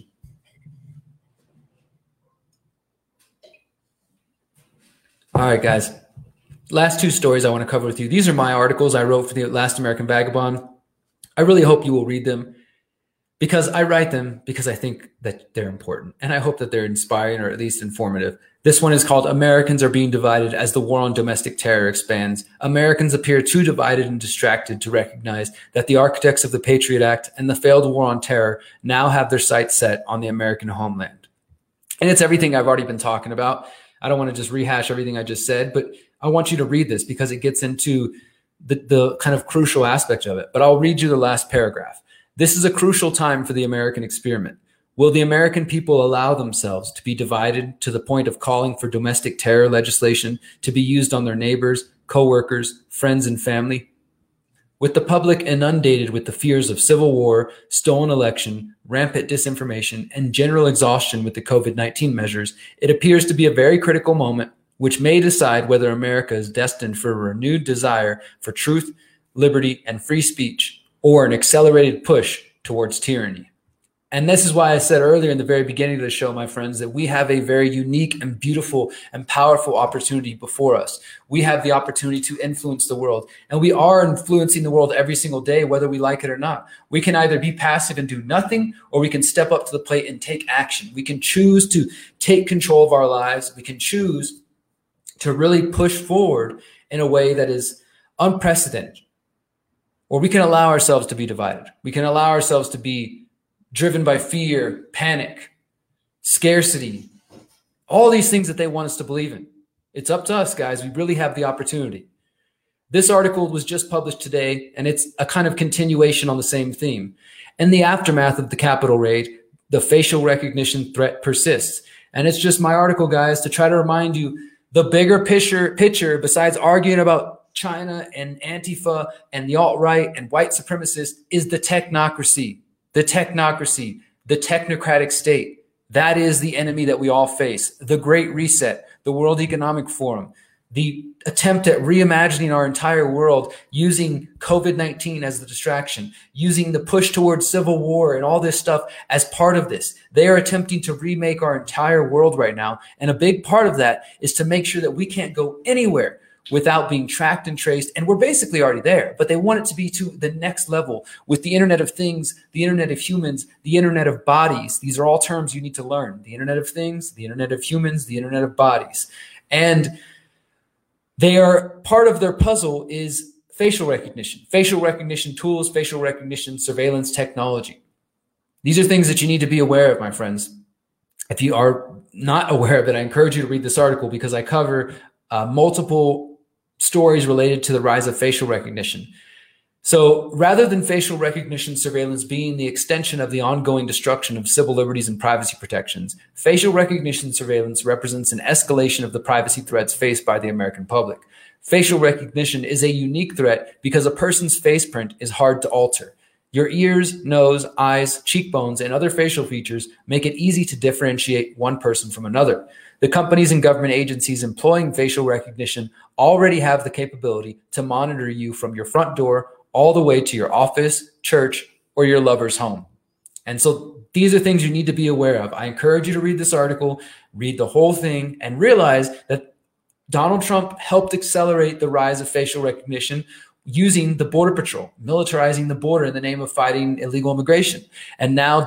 All right, guys. Last two stories I want to cover with you. These are my articles I wrote for the Last American Vagabond. I really hope you will read them because I write them because I think that they're important, and I hope that they're inspiring or at least informative. This one is called Americans Are Being Divided as the War on Domestic Terror Expands. Americans appear too divided and distracted to recognize that the architects of the Patriot Act and the failed war on terror now have their sights set on the American homeland. And it's everything I've already been talking about. I don't want to just rehash everything I just said, but I want you to read this because it gets into the kind of crucial aspect of it. But I'll read you the last paragraph. This is a crucial time for the American experiment. Will the American people allow themselves to be divided to the point of calling for domestic terror legislation to be used on their neighbors, co-workers, friends, and family? With the public inundated with the fears of civil war, stolen election, rampant disinformation, and general exhaustion with the COVID-19 measures, it appears to be a very critical moment which may decide whether America is destined for a renewed desire for truth, liberty, and free speech, or an accelerated push towards tyranny. And this is why I said earlier in the very beginning of the show, my friends, that we have a very unique and beautiful and powerful opportunity before us. We have the opportunity to influence the world, and we are influencing the world every single day, whether we like it or not. We can either be passive and do nothing, or we can step up to the plate and take action. We can choose to take control of our lives. We can choose to really push forward in a way that is unprecedented. Or we can allow ourselves to be divided. We can allow ourselves to be driven by fear, panic, scarcity, all these things that they want us to believe in. It's up to us, guys. We really have the opportunity. This article was just published today, and it's a kind of continuation on the same theme. In the aftermath of the Capitol raid, the facial recognition threat persists. And it's just my article, guys, to try to remind you the bigger picture besides arguing about China and Antifa and the alt-right and white supremacists is the technocracy, the technocratic state. That is the enemy that we all face. The Great Reset, the World Economic Forum, the attempt at reimagining our entire world using COVID-19 as the distraction, using the push towards civil war and all this stuff as part of this. They are attempting to remake our entire world right now. And a big part of that is to make sure that we can't go anywhere without being tracked and traced. And we're basically already there, but they want it to be to the next level with the Internet of Things, the Internet of Humans, the Internet of Bodies. These are all terms you need to learn. The Internet of Things, the Internet of Humans, the Internet of Bodies. And they are part of their puzzle is facial recognition tools, facial recognition surveillance technology. These are things that you need to be aware of, my friends. If you are not aware of it, I encourage you to read this article because I cover multiple stories related to the rise of facial recognition. So rather than facial recognition surveillance being the extension of the ongoing destruction of civil liberties and privacy protections, facial recognition surveillance represents an escalation of the privacy threats faced by the American public. Facial recognition is a unique threat because a person's face print is hard to alter. Your ears, nose, eyes, cheekbones, and other facial features make it easy to differentiate one person from another. The companies and government agencies employing facial recognition already have the capability to monitor you from your front door all the way to your office, church, or your lover's home. And so these are things you need to be aware of. I encourage you to read this article, read the whole thing, and realize that Donald Trump helped accelerate the rise of facial recognition using the Border Patrol, militarizing the border in the name of fighting illegal immigration. And now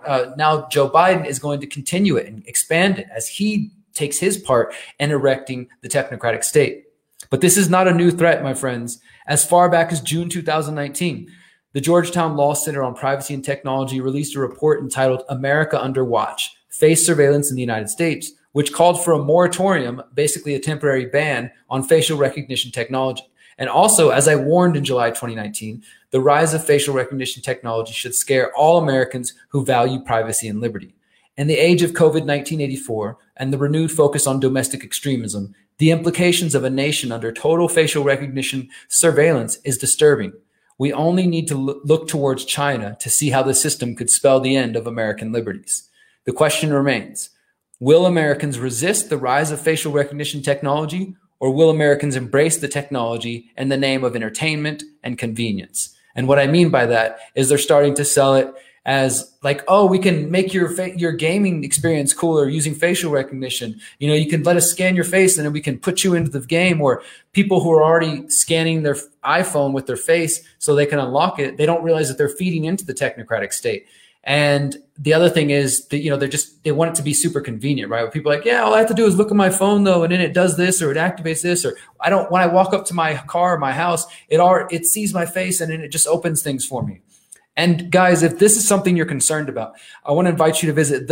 Joe Biden is going to continue it and expand it as he takes his part in erecting the technocratic state. But this is not a new threat, my friends. As far back as June 2019, the Georgetown Law Center on Privacy and Technology released a report entitled America Under Watch, Face Surveillance in the United States, which called for a moratorium, basically a temporary ban on facial recognition technology. And also, as I warned in July 2019, the rise of facial recognition technology should scare all Americans who value privacy and liberty. In the age of COVID-1984 and the renewed focus on domestic extremism, the implications of a nation under total facial recognition surveillance is disturbing. We only need to look towards China to see how the system could spell the end of American liberties. The question remains, will Americans resist the rise of facial recognition technology, or will Americans embrace the technology in the name of entertainment and convenience? And what I mean by that is they're starting to sell it as like, oh, we can make your gaming experience cooler using facial recognition. You know, you can let us scan your face and then we can put you into the game. Or people who are already scanning their iPhone with their face so they can unlock it, they don't realize that they're feeding into the technocratic state. And the other thing is that, you know, they want it to be super convenient, right? Where people are like, yeah, all I have to do is look at my phone though, and then it does this or it activates this, or when I walk up to my car or my house, it sees my face and then it just opens things for me. And guys, if this is something you're concerned about, I want to invite you to visit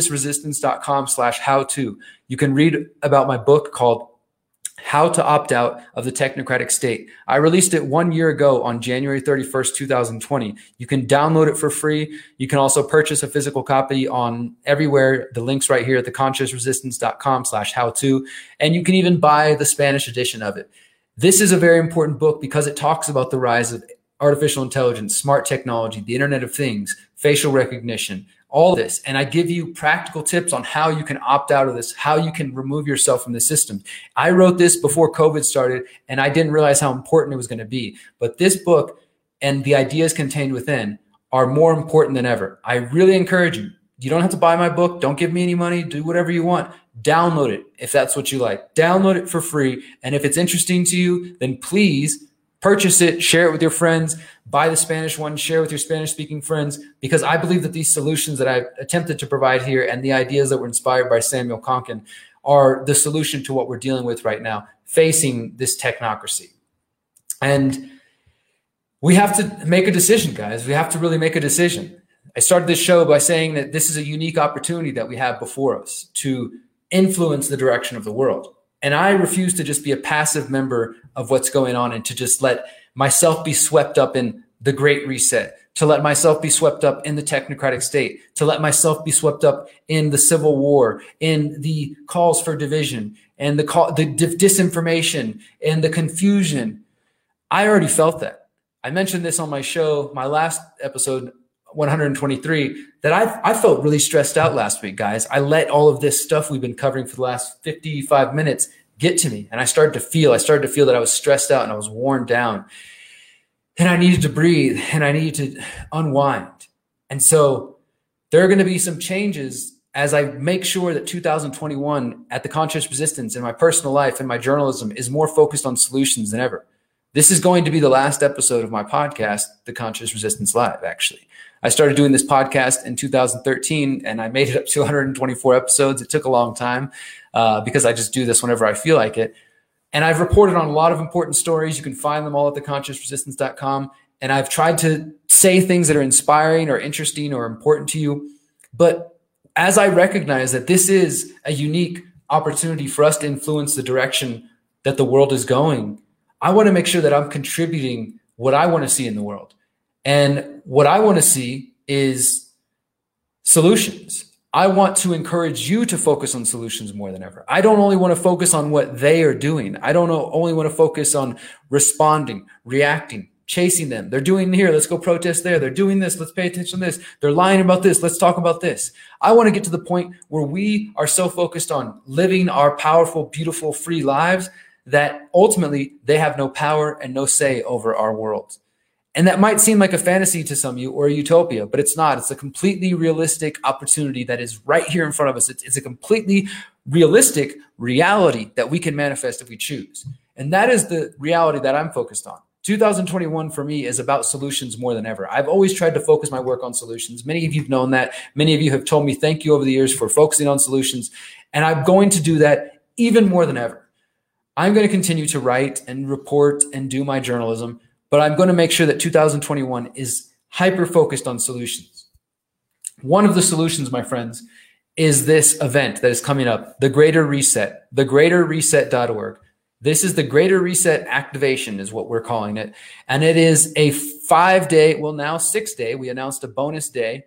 theconsciousresistance.com/how-to. You can read about my book called How to Opt Out of the Technocratic State. I released it 1 year ago on January 31st, 2020. You can download it for free. You can also purchase a physical copy on everywhere. The link's right here at theconsciousresistance.com/how-to. And you can even buy the Spanish edition of it. This is a very important book because it talks about the rise of artificial intelligence, smart technology, the Internet of Things, facial recognition, all this. And I give you practical tips on how you can opt out of this, how you can remove yourself from the system. I wrote this before COVID started, and I didn't realize how important it was going to be. But this book and the ideas contained within are more important than ever. I really encourage you. You don't have to buy my book. Don't give me any money. Do whatever you want. Download it if that's what you like. Download it for free. And if it's interesting to you, then please purchase it, share it with your friends, buy the Spanish one, share with your Spanish-speaking friends, because I believe that these solutions that I've attempted to provide here and the ideas that were inspired by Samuel Konkin are the solution to what we're dealing with right now, facing this technocracy. And we have to make a decision, guys. We have to really make a decision. I started this show by saying that this is a unique opportunity that we have before us to influence the direction of the world. And I refuse to just be a passive member of what's going on and to just let myself be swept up in the Great Reset, to let myself be swept up in the technocratic state, to let myself be swept up in the civil war, in the calls for division, and the disinformation, and the confusion. I already felt that. I mentioned this on my show, my last episode, 123, that I felt really stressed out last week, guys. I let all of this stuff we've been covering for the last 55 minutes get to me. And I started to feel that I was stressed out and I was worn down. And I needed to breathe and I needed to unwind. And so there are going to be some changes as I make sure that 2021 at the Conscious Resistance in my personal life and my journalism is more focused on solutions than ever. This is going to be the last episode of my podcast, The Conscious Resistance Live, actually. I started doing this podcast in 2013 and I made it up to 124 episodes. It took a long time because I just do this whenever I feel like it. And I've reported on a lot of important stories. You can find them all at theconsciousresistance.com. And I've tried to say things that are inspiring or interesting or important to you. But as I recognize that this is a unique opportunity for us to influence the direction that the world is going, I want to make sure that I'm contributing what I want to see in the world. And what I want to see is solutions. I want to encourage you to focus on solutions more than ever. I don't only want to focus on what they are doing. I don't only want to focus on responding, reacting, chasing them. They're doing here. Let's go protest there. They're doing this. Let's pay attention to this. They're lying about this. Let's talk about this. I want to get to the point where we are so focused on living our powerful, beautiful, free lives that ultimately they have no power and no say over our world. And that might seem like a fantasy to some of you or a utopia, but it's not. It's a completely realistic opportunity that is right here in front of us. It's a completely realistic reality that we can manifest if we choose. And that is the reality that I'm focused on. 2021 for me is about solutions more than ever. I've always tried to focus my work on solutions. Many of you have known that. Many of you have told me thank you over the years for focusing on solutions. And I'm going to do that even more than ever. I'm going to continue to write and report and do my journalism, but I'm going to make sure that 2021 is hyper-focused on solutions. One of the solutions, my friends, is this event that is coming up, The Greater Reset, thegreaterreset.org. This is the Greater Reset Activation is what we're calling it. And it is a 5-day, well now 6-day, we announced a bonus day,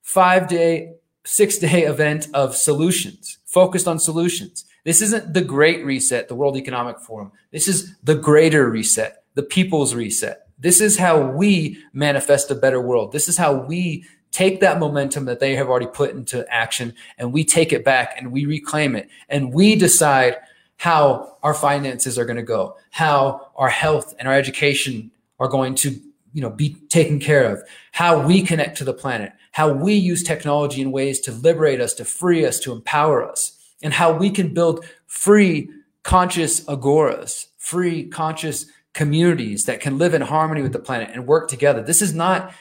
5-day, 6-day event of solutions, focused on solutions. This isn't the Great Reset, the World Economic Forum. This is the Greater Reset, the People's Reset. This is how we manifest a better world. This is how we take that momentum that they have already put into action and we take it back and we reclaim it and we decide how our finances are going to go, how our health and our education are going to, be taken care of, how we connect to the planet, how we use technology in ways to liberate us, to free us, to empower us, and how we can build free, conscious agoras, free, conscious communities that can live in harmony with the planet and work together. This is not,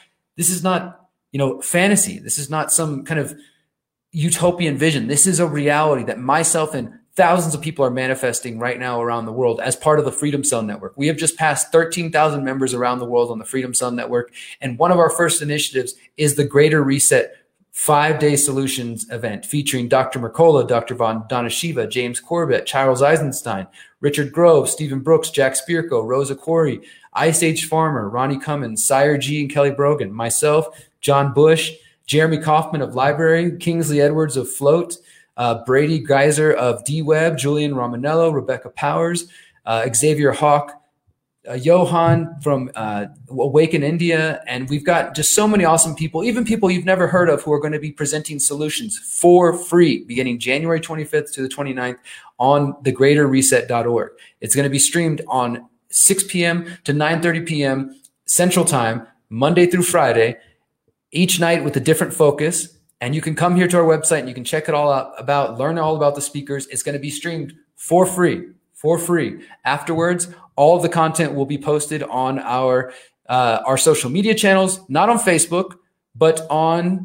fantasy. This is not some kind of utopian vision. This is a reality that myself and thousands of people are manifesting right now around the world as part of the Freedom Cell Network. We have just passed 13,000 members around the world on the Freedom Cell Network. And one of our first initiatives is the Greater Reset 5-day solutions event featuring Dr. Mercola, Dr. Von Donashiva, James Corbett, Charles Eisenstein, Richard Grove, Stephen Brooks, Jack Spirko, Rosa Corey, Ice Age Farmer, Ronnie Cummins, Sire G and Kelly Brogan, myself, John Bush, Jeremy Kaufman of Library, Kingsley Edwards of Float, Brady Geyser of D-Web, Julian Romanello, Rebecca Powers, Xavier Hawk, Johan from Awaken India, and we've got just so many awesome people, even people you've never heard of, who are going to be presenting solutions for free beginning January 25th to the 29th on thegreaterreset.org. It's going to be streamed on 6 p.m. to 9:30 p.m. Central Time, Monday through Friday, each night with a different focus. And you can come here to our website and you can check it all out, learn all about the speakers. It's going to be streamed for free. Afterwards, all of the content will be posted on our social media channels, not on Facebook, but on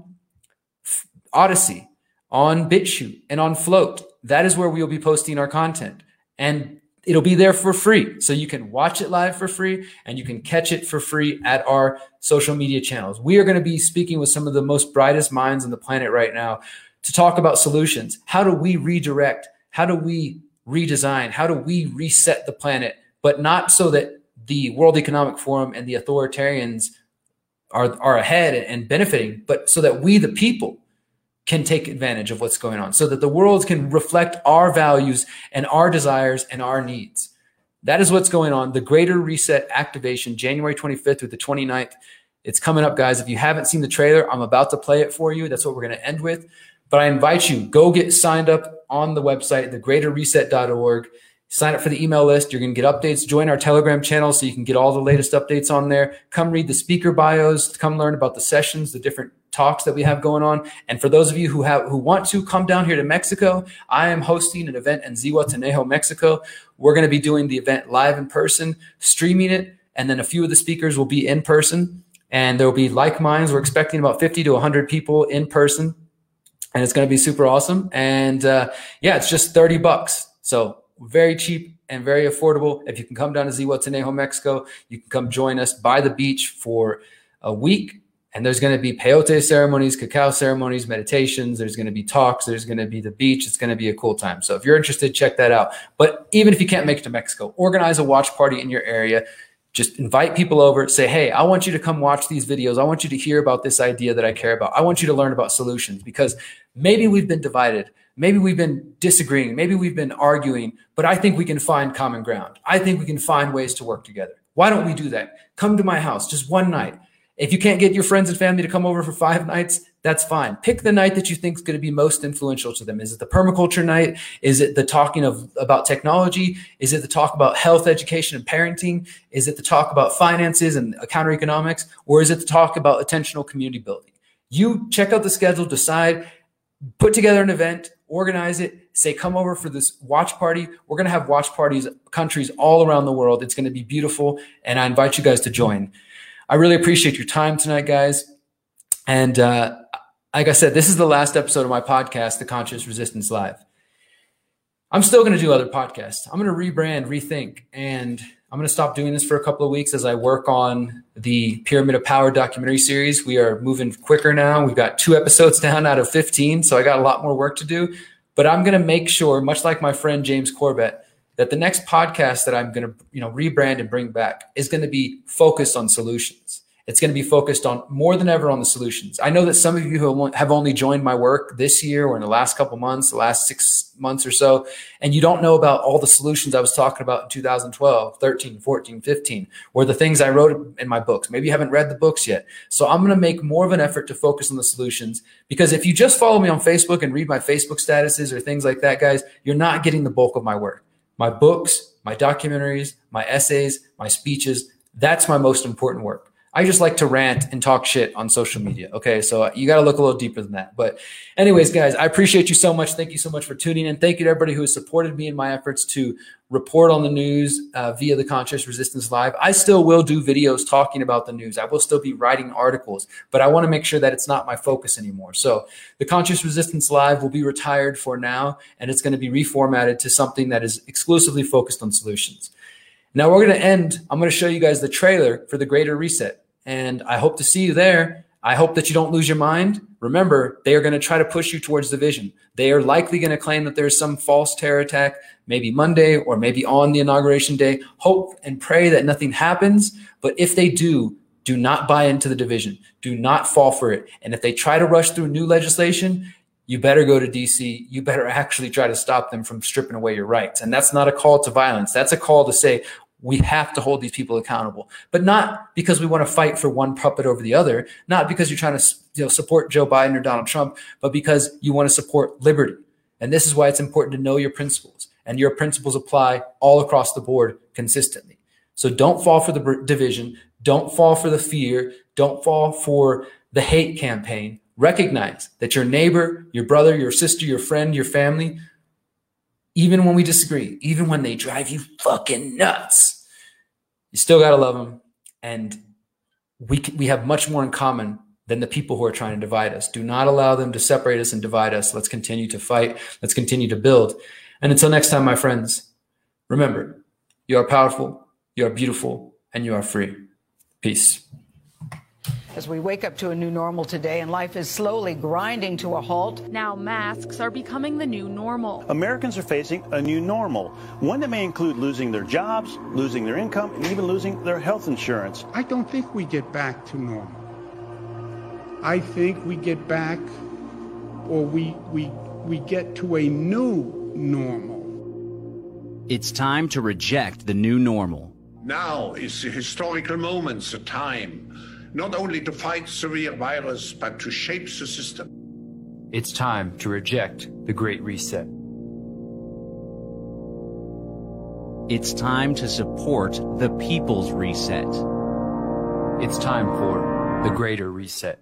Odyssey, on BitChute, and on Float. That is where we will be posting our content. And it'll be there for free. So you can watch it live for free and you can catch it for free at our social media channels. We are going to be speaking with some of the most brightest minds on the planet right now to talk about solutions. How do we redirect? How do we redesign? How do we reset the planet? But not so that the World Economic Forum and the authoritarians are ahead and benefiting, but so that we, the people, can take advantage of what's going on, so that the world can reflect our values and our desires and our needs. That is what's going on. The Greater Reset Activation, January 25th through the 29th. It's coming up, guys. If you haven't seen the trailer, I'm about to play it for you. That's what we're going to end with. But I invite you, go get signed up on the website, thegreaterreset.org. Sign up for the email list. You're going to get updates. Join our Telegram channel so you can get all the latest updates on there. Come read the speaker bios. Come learn about the sessions, the different talks that we have going on. And for those of you who want to come down here to Mexico, I am hosting an event in Zihuatanejo, Mexico. We're going to be doing the event live in person, streaming it, and then a few of the speakers will be in person. And there will be like minds. We're expecting about 50 to 100 people in person, and it's going to be super awesome. And yeah, it's just $30. So very cheap and very affordable. If you can come down to Zihuatanejo, Mexico, you can come join us by the beach for a week. And there's going to be peyote ceremonies, cacao ceremonies, meditations. There's going to be talks. There's going to be the beach. It's going to be a cool time. So if you're interested, check that out. But even if you can't make it to Mexico, organize a watch party in your area. Just invite people over. Say, hey, I want you to come watch these videos. I want you to hear about this idea that I care about. I want you to learn about solutions, because maybe we've been divided. Maybe we've been disagreeing. Maybe we've been arguing, but I think we can find common ground. I think we can find ways to work together. Why don't we do that? Come to my house just one night. If you can't get your friends and family to come over for 5 nights, that's fine. Pick the night that you think is going to be most influential to them. Is it the permaculture night? Is it the talking about technology? Is it the talk about health, education, and parenting? Is it the talk about finances and counter economics? Or is it the talk about attentional community building? You check out the schedule, decide, put together an event, organize it, say, come over for this watch party. We're going to have watch parties, countries all around the world. It's going to be beautiful, and I invite you guys to join. I really appreciate your time tonight, guys. And like I said, this is the last episode of my podcast, The Conscious Resistance Live. I'm still going to do other podcasts. I'm going to rebrand, rethink, and I'm going to stop doing this for a couple of weeks as I work on the Pyramid of Power documentary series. We are moving quicker now. We've got 2 episodes down out of 15, so I got a lot more work to do. But I'm going to make sure, much like my friend James Corbett, that the next podcast that I'm going to rebrand and bring back is going to be focused on solutions. It's going to be focused on more than ever on the solutions. I know that some of you have only joined my work this year or in the last couple months, the last 6 months or so, and you don't know about all the solutions I was talking about in 2012, 13, 14, 15, or the things I wrote in my books. Maybe you haven't read the books yet. So I'm going to make more of an effort to focus on the solutions, because if you just follow me on Facebook and read my Facebook statuses or things like that, guys, you're not getting the bulk of my work. My books, my documentaries, my essays, my speeches, that's my most important work. I just like to rant and talk shit on social media. Okay, so you got to look a little deeper than that. But anyways, guys, I appreciate you so much. Thank you so much for tuning in. Thank you to everybody who has supported me in my efforts to report on the news via the Conscious Resistance Live. I still will do videos talking about the news. I will still be writing articles, but I want to make sure that it's not my focus anymore. So the Conscious Resistance Live will be retired for now, and it's going to be reformatted to something that is exclusively focused on solutions. Now we're going to end. I'm going to show you guys the trailer for the Greater Reset. And I hope to see you there. I hope that you don't lose your mind. Remember, they are going to try to push you towards the vision. They are likely going to claim that there's some false terror attack, maybe Monday or maybe on the inauguration day. Hope and pray that nothing happens. But if they do not buy into the division. Do not fall for it. And if they try to rush through new legislation, you better go to DC. You better actually try to stop them from stripping away your rights. And that's not a call to violence. That's a call to say, we have to hold these people accountable, but not because we want to fight for one puppet over the other, not because you're trying to support Joe Biden or Donald Trump, but because you want to support liberty. And this is why it's important to know your principles, and your principles apply all across the board consistently. So don't fall for the division. Don't fall for the fear. Don't fall for the hate campaign. Recognize that your neighbor, your brother, your sister, your friend, your family, even when we disagree, even when they drive you fucking nuts, you still got to love them. And we have much more in common than the people who are trying to divide us. Do not allow them to separate us and divide us. Let's continue to fight. Let's continue to build. And until next time, my friends, Remember, you are powerful, you are beautiful, and you are free. Peace. As we wake up to a new normal today and life is slowly grinding to a halt. Now masks are becoming the new normal. Americans are facing a new normal, one that may include losing their jobs, losing their income, and even losing their health insurance. I don't think we get back to normal. I think we get back, or we get to a new normal. It's time to reject the new normal. Now is the historical moment, the time, not only to fight severe virus, but to shape the system. It's time to reject the Great Reset. It's time to support the People's Reset. It's time for the Greater Reset.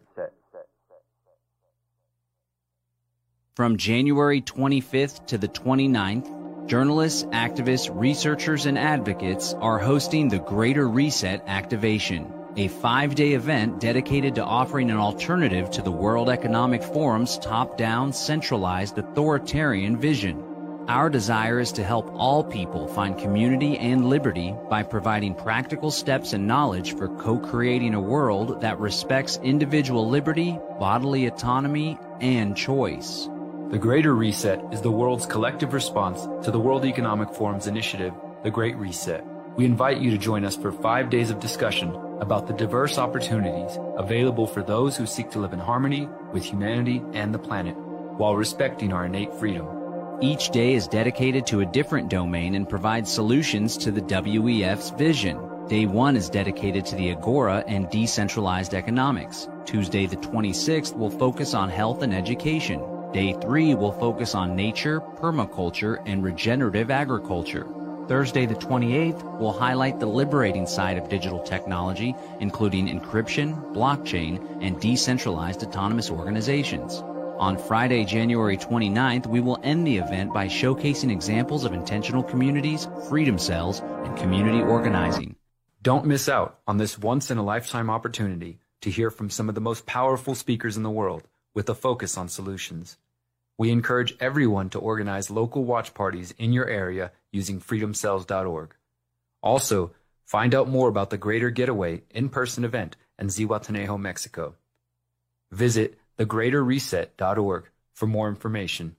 From January 25th to the 29th, journalists, activists, researchers, and advocates are hosting the Greater Reset Activation, a 5-day event dedicated to offering an alternative to the World Economic Forum's top-down, centralized, authoritarian vision. Our desire is to help all people find community and liberty by providing practical steps and knowledge for co-creating a world that respects individual liberty, bodily autonomy, and choice. The Greater Reset is the world's collective response to the World Economic Forum's initiative, The Great Reset. We invite you to join us for 5 days of discussion about the diverse opportunities available for those who seek to live in harmony with humanity and the planet, while respecting our innate freedom. Each day is dedicated to a different domain and provides solutions to the WEF's vision. Day 1 is dedicated to the Agora and decentralized economics. Tuesday the 26th will focus on health and education. Day 3 will focus on nature, permaculture, and regenerative agriculture. Thursday the 28th will highlight the liberating side of digital technology, including encryption, blockchain, and decentralized autonomous organizations. On Friday, January 29th, we will end the event by showcasing examples of intentional communities, freedom cells, and community organizing. Don't miss out on this once-in-a-lifetime opportunity to hear from some of the most powerful speakers in the world with a focus on solutions. We encourage everyone to organize local watch parties in your area using freedomcells.org. Also, find out more about the Greater Getaway in-person event in Zihuatanejo, Mexico. Visit thegreaterreset.org for more information.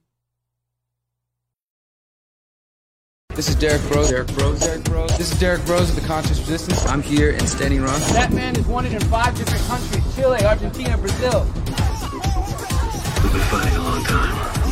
This is Derek Bros. This is Derek Bros of the Conscious Resistance. I'm here in Standing Rock. That man is wanted in 5 different countries: Chile, Argentina, Brazil. We've been fighting a long time.